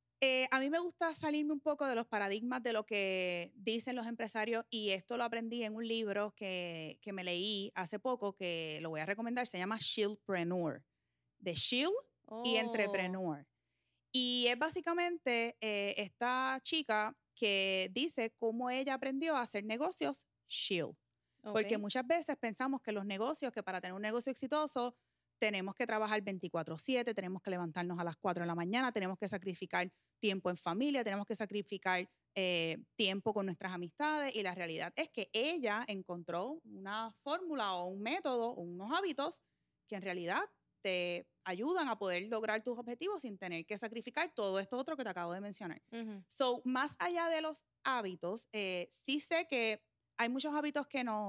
a mí me gusta salirme un poco de los paradigmas de lo que dicen los empresarios y esto lo aprendí en un libro que me leí hace poco que lo voy a recomendar, se llama Shieldpreneur, de Shield y Entrepreneur. Y es básicamente esta chica que dice cómo ella aprendió a hacer negocios Shield. Porque muchas veces pensamos que los negocios, que para tener un negocio exitoso, tenemos que trabajar 24/7, tenemos que levantarnos a las 4 de la mañana, tenemos que sacrificar tiempo en familia, tenemos que sacrificar tiempo con nuestras amistades. Y la realidad es que ella encontró una fórmula o un método o unos hábitos que en realidad te ayudan a poder lograr tus objetivos sin tener que sacrificar todo esto otro que te acabo de mencionar. So, más allá de los hábitos, sí sé que hay muchos hábitos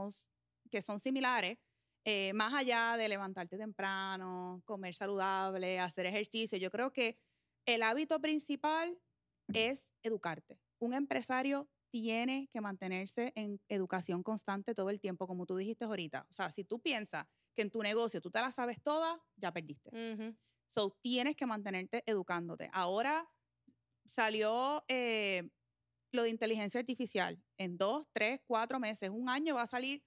que son similares, más allá de levantarte temprano, comer saludable, hacer ejercicio. Yo creo que el hábito principal es educarte. Un empresario tiene que mantenerse en educación constante todo el tiempo, como tú dijiste ahorita. O sea, si tú piensas que en tu negocio tú te la sabes toda, ya perdiste. So, tienes que mantenerte educándote. Ahora salió lo de inteligencia artificial. En 2, 3, 4 meses, un año va a salir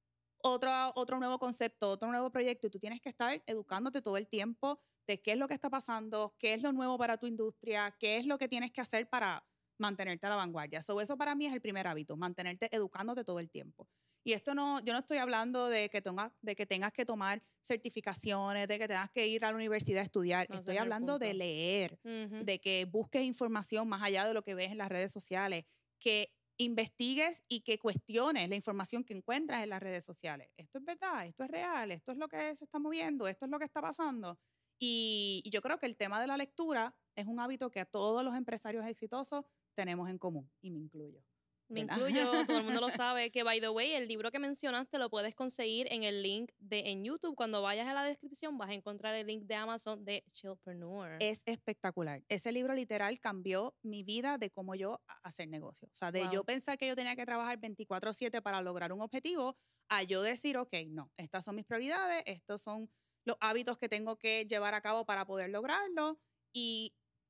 otro nuevo concepto, otro nuevo proyecto y tú tienes que estar educándote todo el tiempo de qué es lo que está pasando, qué es lo nuevo para tu industria, qué es lo que tienes que hacer para mantenerte a la vanguardia. So, eso para mí es el primer hábito, mantenerte educándote todo el tiempo. Y yo no estoy hablando de que tengas que tomar certificaciones, de que tengas que ir a la universidad a estudiar. No, Estoy hablando de leer, de que busques información más allá de lo que ves en las redes sociales, que investigues y que cuestiones la información que encuentras en las redes sociales. Esto es verdad, esto es real, esto es lo que se está moviendo, esto es lo que está pasando. Y yo creo que el tema de la lectura es un hábito que a todos los empresarios exitosos tenemos en común, y me incluyo. Me ¿verdad? incluyo, todo el mundo lo sabe, que by the way, el libro que mencionaste lo puedes conseguir en el link en YouTube. Cuando vayas a la descripción vas a encontrar el link de Amazon de Chillpreneur. Es espectacular. Ese libro literal cambió mi vida de cómo yo hacer negocio. O sea, de yo pensar que yo tenía que trabajar 24/7 para lograr un objetivo, a yo decir, ok, no, estas son mis prioridades, estos son los hábitos que tengo que llevar a cabo para poder lograrlo. Y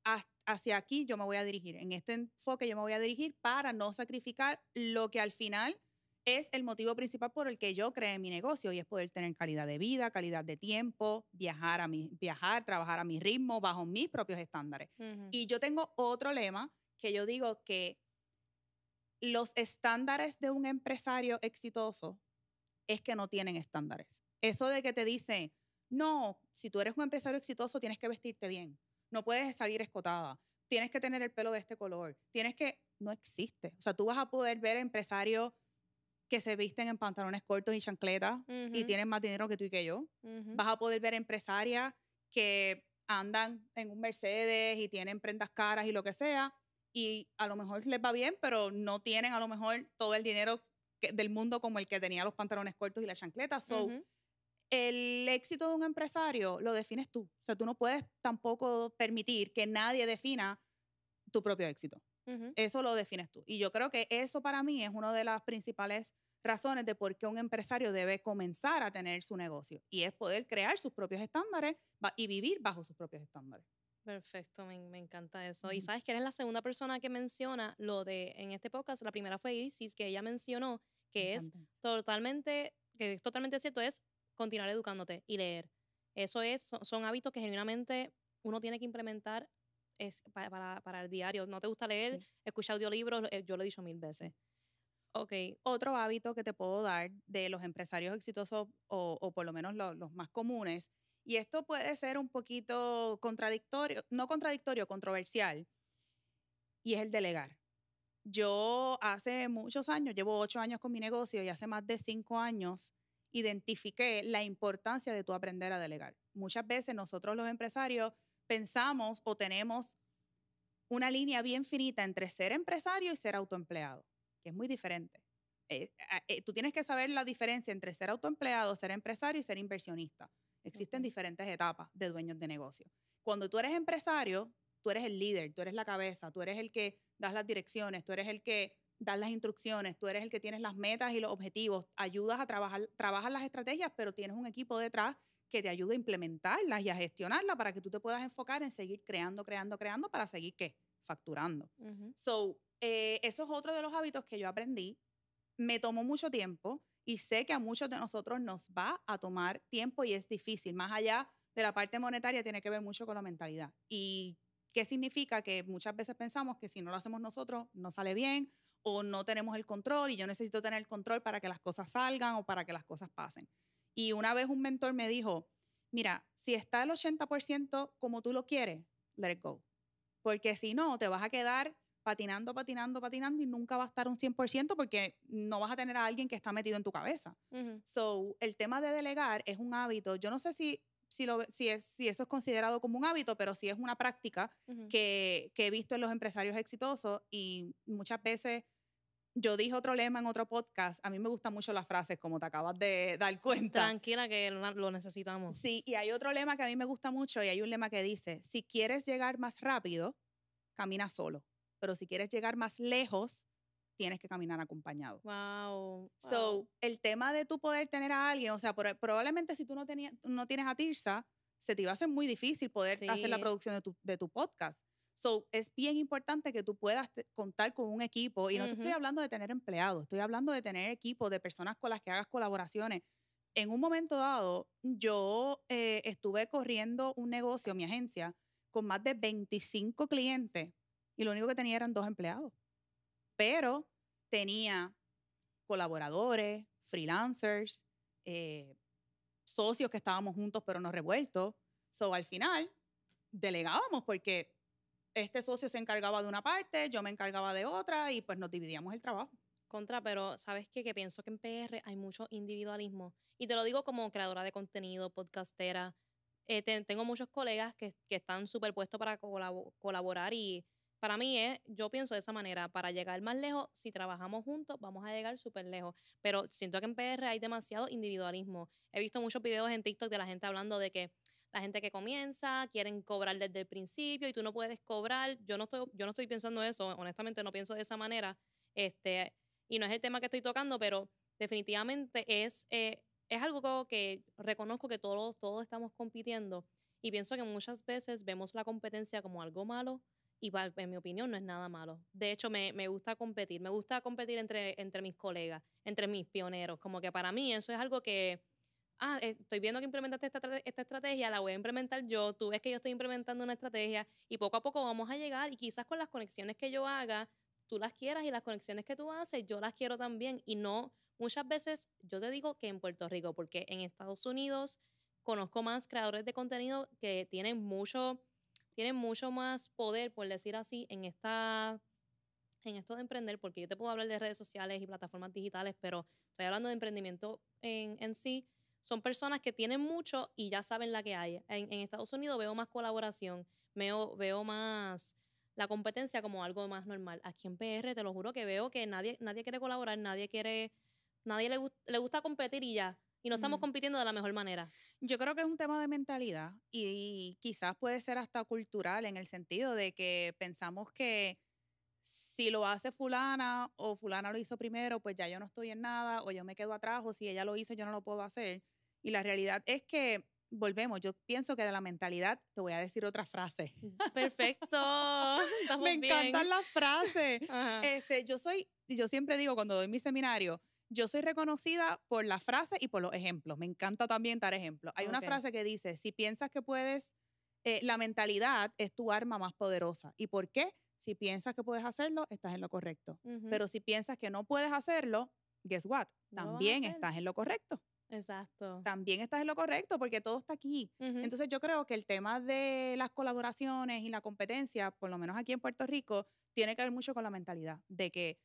hacia aquí yo me voy a dirigir, en este enfoque yo me voy a dirigir para no sacrificar lo que al final es el motivo principal por el que yo creé mi negocio y es poder tener calidad de vida, calidad de tiempo, viajar, trabajar a mi ritmo, bajo mis propios estándares. Y yo tengo otro lema que yo digo que los estándares de un empresario exitoso es que no tienen estándares. Eso de que te dicen, no, si tú eres un empresario exitoso tienes que vestirte bien, no puedes salir escotada, tienes que tener el pelo de este color, no existe. O sea, tú vas a poder ver empresarios que se visten en pantalones cortos y chancletas y tienen más dinero que tú y que yo. Vas a poder ver empresarias que andan en un Mercedes y tienen prendas caras y lo que sea, y a lo mejor les va bien, pero no tienen a lo mejor todo el dinero del mundo como el que tenía los pantalones cortos y las chancletas. So, el éxito de un empresario lo defines tú. O sea, tú no puedes tampoco permitir que nadie defina tu propio éxito. Eso lo defines tú. Y yo creo que eso para mí es una de las principales razones de por qué un empresario debe comenzar a tener su negocio. Y es poder crear sus propios estándares y vivir bajo sus propios estándares. Perfecto, me encanta eso. Y sabes que eres la segunda persona que menciona lo de, en este podcast, la primera fue Isis, que ella mencionó que es totalmente cierto, es continuar educándote y leer. Eso son hábitos que genuinamente uno tiene que implementar para el diario. ¿No te gusta leer? Sí. Escucha audiolibros, yo lo he dicho 1000 veces. Ok. Otro hábito que te puedo dar de los empresarios exitosos o por lo menos los más comunes, y esto puede ser un poquito controversial, y es el delegar. Yo hace muchos años, llevo 8 años con mi negocio y hace más de 5 años identifiqué la importancia de tú aprender a delegar. Muchas veces nosotros los empresarios pensamos o tenemos una línea bien finita entre ser empresario y ser autoempleado, que es muy diferente. Tú tienes que saber la diferencia entre ser autoempleado, ser empresario y ser inversionista. Existen diferentes etapas de dueños de negocio. Cuando tú eres empresario, tú eres el líder, tú eres la cabeza, tú eres el que das las direcciones, tú eres el que das las instrucciones, tú eres el que tienes las metas y los objetivos, ayudas a trabajas las estrategias, pero tienes un equipo detrás que te ayude a implementarlas y a gestionarlas para que tú te puedas enfocar en seguir creando para seguir, ¿qué? Facturando. So, eso es otro de los hábitos que yo aprendí. Me tomó mucho tiempo y sé que a muchos de nosotros nos va a tomar tiempo y es difícil. Más allá de la parte monetaria, tiene que ver mucho con la mentalidad. ¿Y qué significa? Que muchas veces pensamos que si no lo hacemos nosotros, no sale bien o no tenemos el control y yo necesito tener el control para que las cosas salgan o para que las cosas pasen. Y una vez un mentor me dijo, mira, si está el 80% como tú lo quieres, let it go. Porque si no, te vas a quedar patinando y nunca va a estar un 100% porque no vas a tener a alguien que está metido en tu cabeza. So, el tema de delegar es un hábito. Yo no sé si eso es considerado como un hábito, pero sí es una práctica que he visto en los empresarios exitosos y muchas veces yo dije otro lema en otro podcast. A mí me gustan mucho las frases, como te acabas de dar cuenta. Tranquila que lo necesitamos. Sí, y hay otro lema que a mí me gusta mucho y hay un lema que dice, si quieres llegar más rápido, camina solo. Pero si quieres llegar más lejos, tienes que caminar acompañado. Wow. So, el tema de tú poder tener a alguien, o sea, probablemente si tú no tienes a Tirsa, se te iba a hacer muy difícil poder hacer la producción de tu podcast. So, es bien importante que tú puedas contar con un equipo. Y no te estoy hablando de tener empleados, estoy hablando de tener equipo, de personas con las que hagas colaboraciones. En un momento dado, yo estuve corriendo un negocio, mi agencia, con más de 25 clientes y lo único que tenía eran 2 empleados. Pero tenía colaboradores, freelancers, socios que estábamos juntos pero no revueltos. So, al final, delegábamos porque este socio se encargaba de una parte, yo me encargaba de otra y pues nos dividíamos el trabajo. Pero ¿sabes qué? Que pienso que en PR hay mucho individualismo. Y te lo digo como creadora de contenido, podcastera. Tengo muchos colegas que están súper puestos para colaborar y para mí yo pienso de esa manera, para llegar más lejos, si trabajamos juntos, vamos a llegar súper lejos. Pero siento que en PR hay demasiado individualismo. He visto muchos videos en TikTok de la gente hablando de que la gente que comienza quieren cobrar desde el principio y tú no puedes cobrar. Yo no estoy pensando eso, honestamente no pienso de esa manera. Y no es el tema que estoy tocando, pero definitivamente es algo que reconozco que todos estamos compitiendo Y pienso que muchas veces vemos la competencia como algo malo y en mi opinión no es nada malo. De hecho, me gusta competir entre mis colegas, entre mis pioneros. Como que para mí eso es algo que, estoy viendo que implementaste esta estrategia, la voy a implementar yo, tú ves que yo estoy implementando una estrategia y poco a poco vamos a llegar y quizás con las conexiones que yo haga, tú las quieras y las conexiones que tú haces, yo las quiero también y no, muchas veces yo te digo que en Puerto Rico, porque en Estados Unidos conozco más creadores de contenido que tienen mucho más poder, por decir así, en esto de emprender, porque yo te puedo hablar de redes sociales y plataformas digitales, pero estoy hablando de emprendimiento en sí. Son personas que tienen mucho y ya saben la que hay. En Estados Unidos veo más colaboración, veo más la competencia como algo más normal. Aquí en PR te lo juro que veo que nadie quiere colaborar, le gusta competir y ya. Y no estamos Mm. compitiendo de la mejor manera. Yo creo que es un tema de mentalidad y quizás puede ser hasta cultural en el sentido de que pensamos que si lo hace fulana o fulana lo hizo primero, pues ya yo no estoy en nada o yo me quedo atrás o si ella lo hizo yo no lo puedo hacer. Y la realidad es que, volvemos, yo pienso que de la mentalidad, te voy a decir otra frase. Perfecto. Me Estamos encantan bien. las frases. Ajá. Yo siempre digo cuando doy mi seminario, yo soy reconocida por las frases y por los ejemplos. Me encanta también dar ejemplos. Hay una Ok. frase que dice, si piensas que puedes, la mentalidad es tu arma más poderosa. ¿Y por qué? Si piensas que puedes hacerlo, estás en lo correcto. Ujú. Pero si piensas que no puedes hacerlo, guess what? No lo vas a También hacer. estás en lo correcto. Exacto. También estás en lo correcto porque todo está aquí. Ujú. Entonces yo creo que el tema de las colaboraciones y la competencia, por lo menos aquí en Puerto Rico, tiene que ver mucho con la mentalidad de que,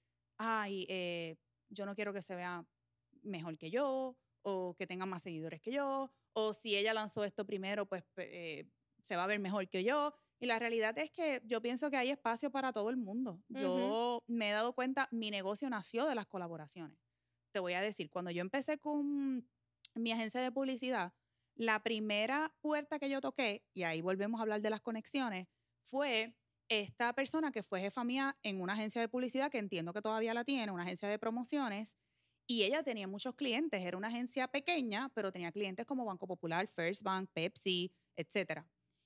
yo no quiero que se vea mejor que yo o que tenga más seguidores que yo o si ella lanzó esto primero, pues se va a ver mejor que yo. Y la realidad es que yo pienso que hay espacio para todo el mundo. Ujú. Yo me he dado cuenta, mi negocio nació de las colaboraciones. Te voy a decir, cuando yo empecé con mi agencia de publicidad, la primera puerta que yo toqué, y ahí volvemos a hablar de las conexiones, fue esta persona que fue jefa mía en una agencia de publicidad que entiendo que todavía la tiene, una agencia de promociones, y ella tenía muchos clientes, era una agencia pequeña, pero tenía clientes como Banco Popular, First Bank, Pepsi, etcétera.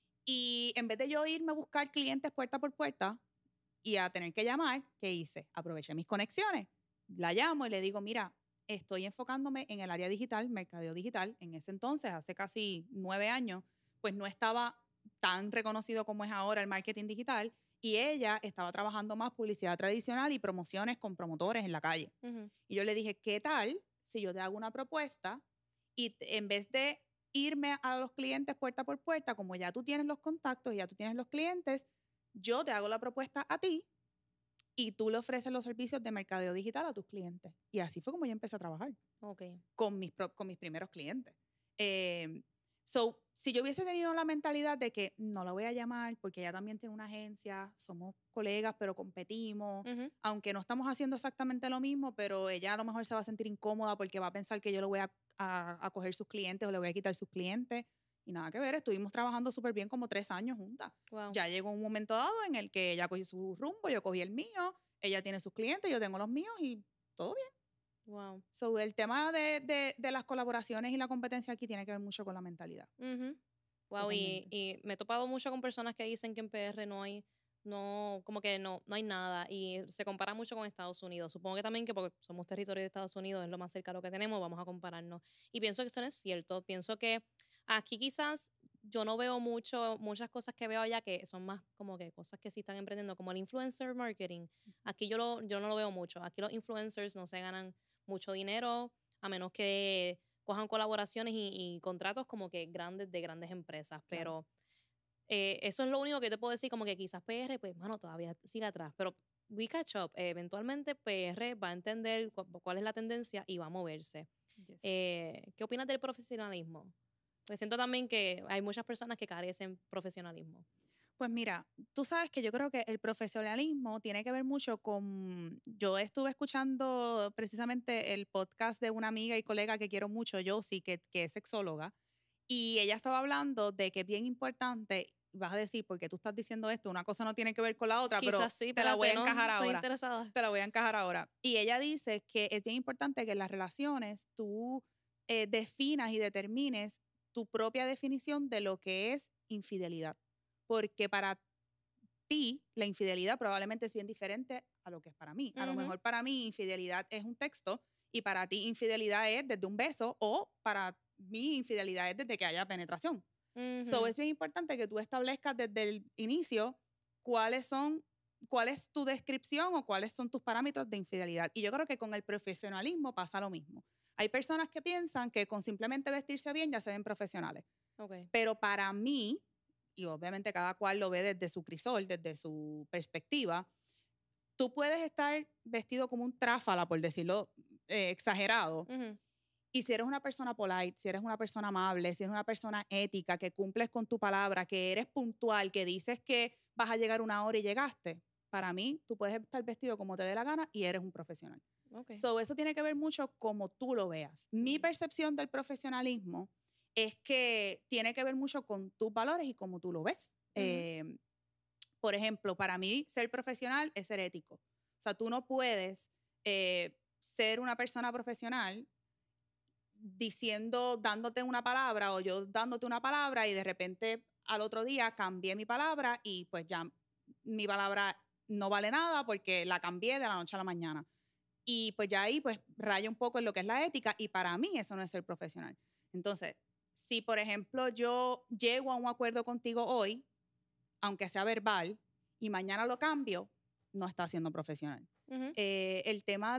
Y en vez de yo irme a buscar clientes puerta por puerta y a tener que llamar, ¿qué hice? Aproveché mis conexiones. La llamo y le digo, mira, estoy enfocándome en el área digital, mercadeo digital. En ese entonces, hace casi 9 años, pues no estaba tan reconocido como es ahora el marketing digital y ella estaba trabajando más publicidad tradicional y promociones con promotores en la calle. Ujú. Y yo le dije, ¿qué tal si yo te hago una propuesta y en vez de irme a los clientes puerta por puerta, como ya tú tienes los contactos y ya tú tienes los clientes, yo te hago la propuesta a ti y tú le ofreces los servicios de mercadeo digital a tus clientes? Y así fue como yo empecé a trabajar Ok. con mis primeros clientes. Eh, si yo hubiese tenido la mentalidad de que no la voy a llamar porque ella también tiene una agencia, somos colegas, pero competimos, Ujú. aunque no estamos haciendo exactamente lo mismo, pero ella a lo mejor se va a sentir incómoda porque va a pensar que yo le voy a coger sus clientes o le voy a quitar sus clientes. Y nada que ver, estuvimos trabajando súper bien como 3 años juntas. Wow. Ya llegó un momento dado en el que ella cogió su rumbo, yo cogí el mío, ella tiene sus clientes, yo tengo los míos y todo bien. Wow. So, el tema de las colaboraciones y la competencia aquí tiene que ver mucho con la mentalidad, Wow. totalmente. Y me he topado mucho con personas que dicen que en PR como que no hay nada y se compara mucho con Estados Unidos. Supongo que también que porque somos territorio de Estados Unidos, es lo más cercano que tenemos, vamos a compararnos. Y pienso que eso no es cierto. Pienso que aquí quizás yo no veo muchas cosas que veo allá que son más como que cosas que sí están emprendiendo, como el influencer marketing. Aquí yo no lo veo mucho. Aquí los influencers no se ganan mucho dinero a menos que cojan colaboraciones y contratos como que de grandes empresas. Claro. Pero eso es lo único que te puedo decir, como que quizás PR, pues, mano, todavía sigue atrás. Pero we catch up. Eventualmente PR va a entender cuál es la tendencia y va a moverse. Yes. ¿Qué opinas del profesionalismo? Pues siento también que hay muchas personas que carecen profesionalismo. Pues mira, tú sabes que yo creo que el profesionalismo tiene que ver mucho con, yo estuve escuchando precisamente el podcast de una amiga y colega que quiero mucho, Josie, que es sexóloga, y ella estaba hablando de que es bien importante, vas a decir, porque tú estás diciendo esto, una cosa no tiene que ver con la otra, Quizás pero sí, te la voy espérate, a no, encajar estoy ahora, interesada. te la voy a encajar ahora. Y ella dice que es bien importante que en las relaciones tú definas y determines tu propia definición de lo que es infidelidad. Porque para ti, la infidelidad probablemente es bien diferente a lo que es para mí. A lo mejor para mí infidelidad es un texto y para ti infidelidad es desde un beso o para mí infidelidad es desde que haya penetración. So, es bien importante que tú establezcas desde el inicio cuál es tu descripción o cuáles son tus parámetros de infidelidad. Y yo creo que con el profesionalismo pasa lo mismo. Hay personas que piensan que con simplemente vestirse bien ya se ven profesionales. Okay. Pero para mí, y obviamente cada cual lo ve desde su crisol, desde su perspectiva, tú puedes estar vestido como un tráfala, por decirlo exagerado, y si eres una persona polite, si eres una persona amable, si eres una persona ética, que cumples con tu palabra, que eres puntual, que dices que vas a llegar una hora y llegaste, para mí tú puedes estar vestido como te dé la gana y eres un profesional. Okay. So, eso tiene que ver mucho como tú lo veas. Mi percepción del profesionalismo es que tiene que ver mucho con tus valores y cómo tú lo ves. Por ejemplo, para mí ser profesional es ser ético. O sea, tú no puedes ser una persona profesional dándote una palabra o yo dándote una palabra y de repente al otro día cambié mi palabra y pues ya mi palabra no vale nada porque la cambié de la noche a la mañana. Y pues ya ahí pues raya un poco en lo que es la ética y para mí eso no es ser profesional. Entonces, si por ejemplo yo llego a un acuerdo contigo hoy, aunque sea verbal, y mañana lo cambio, no está siendo profesional. El tema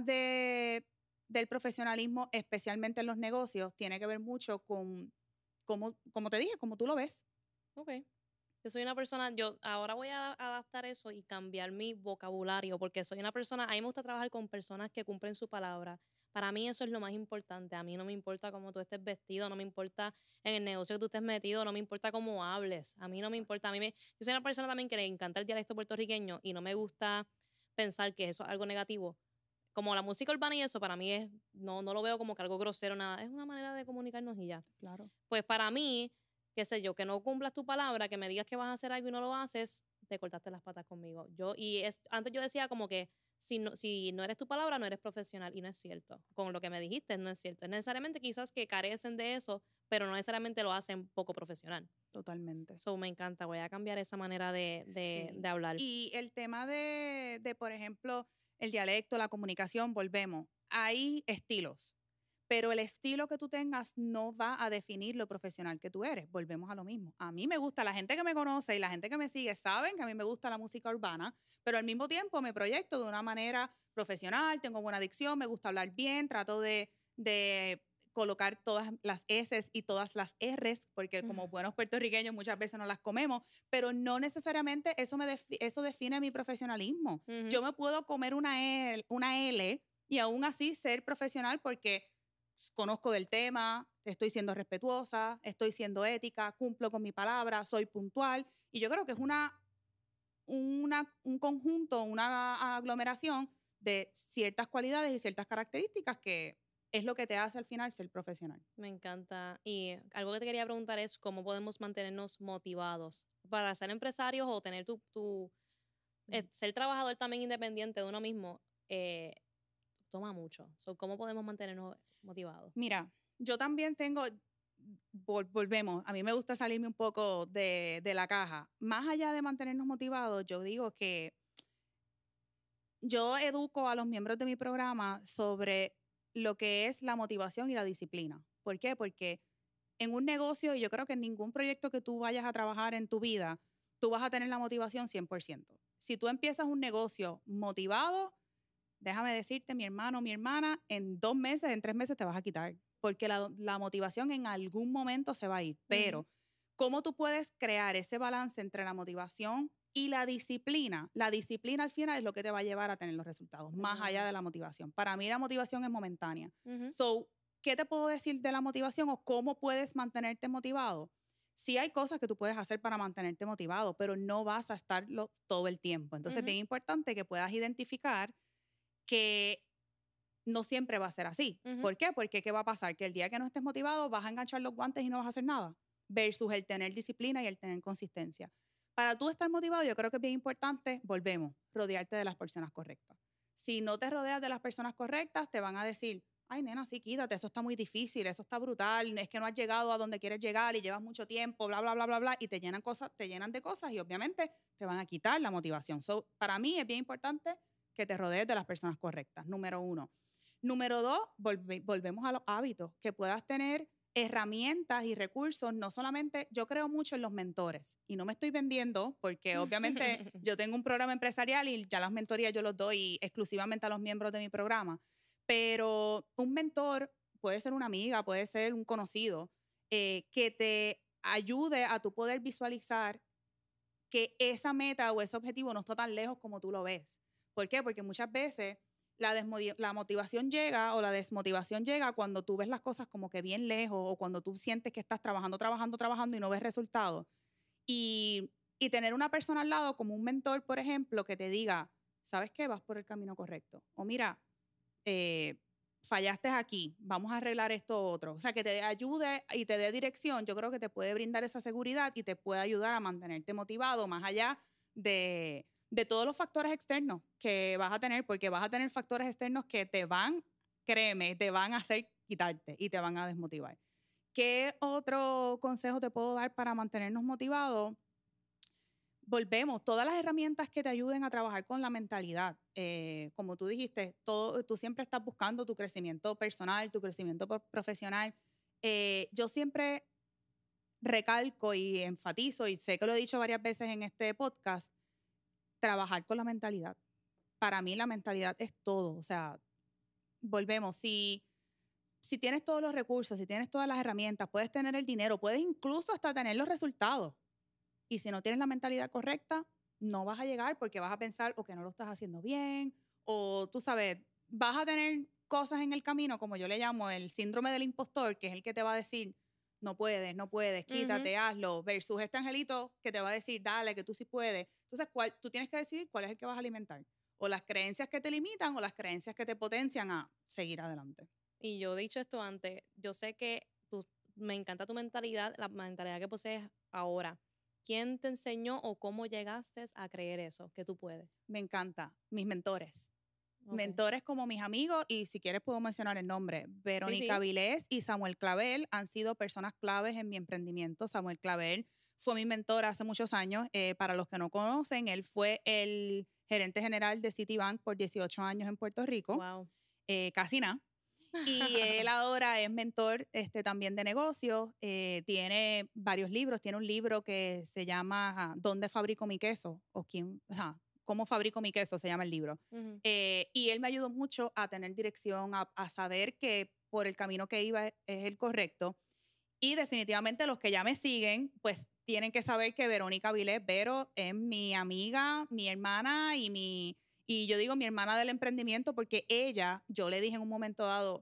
del profesionalismo, especialmente en los negocios, tiene que ver mucho con, como te dije, como tú lo ves. Ok. Yo soy una persona, yo ahora voy a adaptar eso y cambiar mi vocabulario, porque soy una persona, a mí me gusta trabajar con personas que cumplen su palabra. Para mí eso es lo más importante. A mí no me importa cómo tú estés vestido, no me importa en el negocio que tú estés metido, no me importa cómo hables. A mí no me importa. Yo soy una persona también que le encanta el dialecto puertorriqueño y no me gusta pensar que eso es algo negativo. Como la música urbana y eso, para mí no lo veo como que algo grosero, nada. Es una manera de comunicarnos y ya. Claro. Pues para mí, qué sé yo, que no cumplas tu palabra, que me digas que vas a hacer algo y no lo haces, te cortaste las patas conmigo. Antes yo decía como que si no eres tu palabra, no eres profesional, y no es cierto. Con lo que me dijiste, no es cierto. Es necesariamente quizás que carecen de eso, pero no necesariamente lo hacen poco profesional. Totalmente. So, me encanta, voy a cambiar esa manera de hablar. Y el tema de, por ejemplo, el dialecto, la comunicación, volvemos. Hay estilos, pero el estilo que tú tengas no va a definir lo profesional que tú eres. Volvemos a lo mismo. A mí me gusta, la gente que me conoce y la gente que me sigue saben que a mí me gusta la música urbana, pero al mismo tiempo me proyecto de una manera profesional, tengo buena dicción, me gusta hablar bien, trato de colocar todas las S y todas las Rs, porque como buenos puertorriqueños muchas veces no las comemos, pero no necesariamente eso define mi profesionalismo. Yo me puedo comer una L y aún así ser profesional porque conozco del tema, estoy siendo respetuosa, estoy siendo ética, cumplo con mi palabra, soy puntual. Y yo creo que es un conjunto, una aglomeración de ciertas cualidades y ciertas características que es lo que te hace al final ser profesional. Me encanta. Y algo que te quería preguntar es cómo podemos mantenernos motivados para ser empresarios o tener ser trabajador también independiente de uno mismo. Toma mucho. So, ¿cómo podemos mantenernos motivados? Mira, yo también volvemos, a mí me gusta salirme un poco de la caja. Más allá de mantenernos motivados, yo digo que yo educo a los miembros de mi programa sobre lo que es la motivación y la disciplina. ¿Por qué? Porque en un negocio, y yo creo que en ningún proyecto que tú vayas a trabajar en tu vida, tú vas a tener la motivación 100%. Si tú empiezas un negocio motivado, déjame decirte, mi hermano, mi hermana, en 2 meses, en 3 meses te vas a quitar, porque la motivación en algún momento se va a ir. Pero, ¿cómo tú puedes crear ese balance entre la motivación y la disciplina? La disciplina al final es lo que te va a llevar a tener los resultados, más allá de la motivación. Para mí la motivación es momentánea. So, ¿qué te puedo decir de la motivación o cómo puedes mantenerte motivado? Sí hay cosas que tú puedes hacer para mantenerte motivado, pero no vas a estarlo todo el tiempo. Entonces, es bien importante que puedas identificar que no siempre va a ser así. ¿Por qué? Porque ¿qué va a pasar? Que el día que no estés motivado vas a enganchar los guantes y no vas a hacer nada, versus el tener disciplina y el tener consistencia. Para tú estar motivado, yo creo que es bien importante, volvemos, rodearte de las personas correctas. Si no te rodeas de las personas correctas, te van a decir, ay, nena, sí, quítate, eso está muy difícil, eso está brutal, es que no has llegado a donde quieres llegar y llevas mucho tiempo, bla, bla, bla, bla, bla, y te llenan de cosas y obviamente te van a quitar la motivación. So, para mí es bien importante que te rodees de las personas correctas, número 1. Número 2, volvemos a los hábitos, que puedas tener herramientas y recursos, no solamente, yo creo mucho en los mentores y no me estoy vendiendo porque obviamente yo tengo un programa empresarial y ya las mentorías yo los doy exclusivamente a los miembros de mi programa, pero un mentor puede ser una amiga, puede ser un conocido, que te ayude a tu poder visualizar que esa meta o ese objetivo no está tan lejos como tú lo ves. ¿Por qué? Porque muchas veces la motivación llega o la desmotivación llega cuando tú ves las cosas como que bien lejos o cuando tú sientes que estás trabajando y no ves resultados. Y tener una persona al lado como un mentor, por ejemplo, que te diga, ¿sabes qué? Vas por el camino correcto. O mira, fallaste aquí, vamos a arreglar esto otro. O sea, que te ayude y te dé dirección, yo creo que te puede brindar esa seguridad y te puede ayudar a mantenerte motivado más allá de todos los factores externos que vas a tener, porque vas a tener factores externos que créeme, te van a hacer quitarte y te van a desmotivar. ¿Qué otro consejo te puedo dar para mantenernos motivados? Volvemos, todas las herramientas que te ayuden a trabajar con la mentalidad. Como tú dijiste, tú siempre estás buscando tu crecimiento personal, tu crecimiento profesional. Yo siempre recalco y enfatizo, y sé que lo he dicho varias veces en este podcast, trabajar con la mentalidad. Para mí la mentalidad es todo. O sea, volvemos, si tienes todos los recursos, si tienes todas las herramientas, puedes tener el dinero, puedes incluso hasta tener los resultados. Y si no tienes la mentalidad correcta, no vas a llegar porque vas a pensar o que no lo estás haciendo bien, o tú sabes, vas a tener cosas en el camino, como yo le llamo el síndrome del impostor, que es el que te va a decir, no puedes, quítate, hazlo, versus este angelito que te va a decir, dale, que tú sí puedes. Entonces, tú tienes que decidir cuál es el que vas a alimentar. O las creencias que te limitan o las creencias que te potencian a seguir adelante. Y yo he dicho esto antes, yo sé que me encanta tu mentalidad, la mentalidad que posees ahora. ¿Quién te enseñó o cómo llegaste a creer eso, que tú puedes? Me encanta. Mis mentores. Okay. Mentores como mis amigos, y si quieres puedo mencionar el nombre. Verónica Vilés y Samuel Clavel han sido personas claves en mi emprendimiento. Samuel Clavel fue mi mentor hace muchos años. Para los que no conocen, él fue el gerente general de Citibank por 18 años en Puerto Rico. Wow. Casi nada. Y él ahora es mentor también de negocios, tiene varios libros, tiene un libro que se llama ¿Dónde fabrico mi queso? ¿Cómo fabrico mi queso? Se llama el libro. Uh-huh. Y él me ayudó mucho a tener dirección, a saber que por el camino que iba es el correcto. Y definitivamente los que ya me siguen, pues tienen que saber que Verónica Vilés Vero es mi amiga, mi hermana y yo digo mi hermana del emprendimiento porque yo le dije en un momento dado,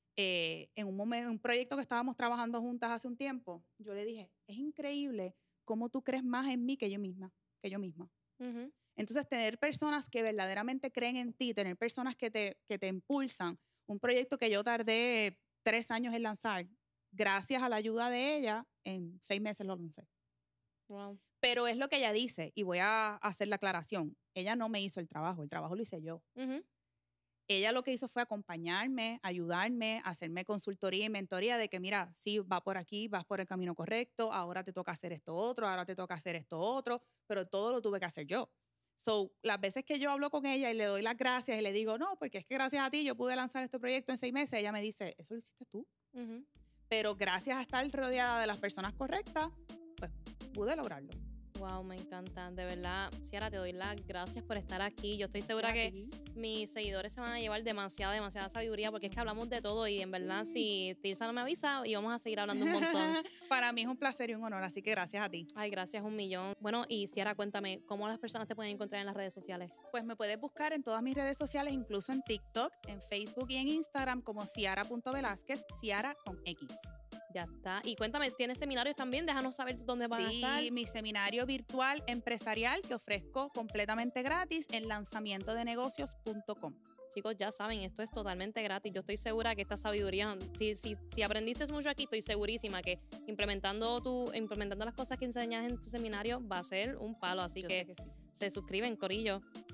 en un proyecto que estábamos trabajando juntas hace un tiempo, yo le dije, es increíble cómo tú crees más en mí que yo misma. Uh-huh. Entonces, tener personas que verdaderamente creen en ti, tener personas que te impulsan, un proyecto que yo tardé 3 años en lanzar, gracias a la ayuda de ella, en 6 meses lo lancé. Wow. Pero es lo que ella dice, y voy a hacer la aclaración. Ella no me hizo el trabajo lo hice yo. Uh-huh. Ella lo que hizo fue acompañarme, ayudarme, hacerme consultoría y mentoría de que, mira, sí, va por aquí, vas por el camino correcto, ahora te toca hacer esto otro, ahora te toca hacer esto otro, pero todo lo tuve que hacer yo. So, las veces que yo hablo con ella y le doy las gracias y le digo, no, porque es que gracias a ti yo pude lanzar este proyecto en 6 meses, ella me dice, eso lo hiciste tú. Uh-huh. Pero gracias a estar rodeada de las personas correctas, pues pude lograrlo. Wow, me encanta. De verdad, Ciara, te doy las gracias por estar aquí. Yo estoy segura que mis seguidores se van a llevar demasiada sabiduría porque es que hablamos de todo y en verdad si Tirsa no me avisa y vamos a seguir hablando un montón. Para mí es un placer y un honor, así que gracias a ti. Ay, gracias 1,000,000. Bueno, y Ciara, cuéntame, ¿cómo las personas te pueden encontrar en las redes sociales? Pues me puedes buscar en todas mis redes sociales, incluso en TikTok, en Facebook y en Instagram como Ciara.Velázquez, Ciara con X. Ya está. Y cuéntame, ¿tienes seminarios también? Déjanos saber dónde van a estar. Sí, mi seminario virtual empresarial que ofrezco completamente gratis en lanzamientodenegocios.com. Chicos, ya saben, esto es totalmente gratis. Yo estoy segura que esta sabiduría, si aprendiste mucho aquí, estoy segurísima que implementando las cosas que enseñas en tu seminario va a ser un palo. Así que sí. se suscriben, corillo.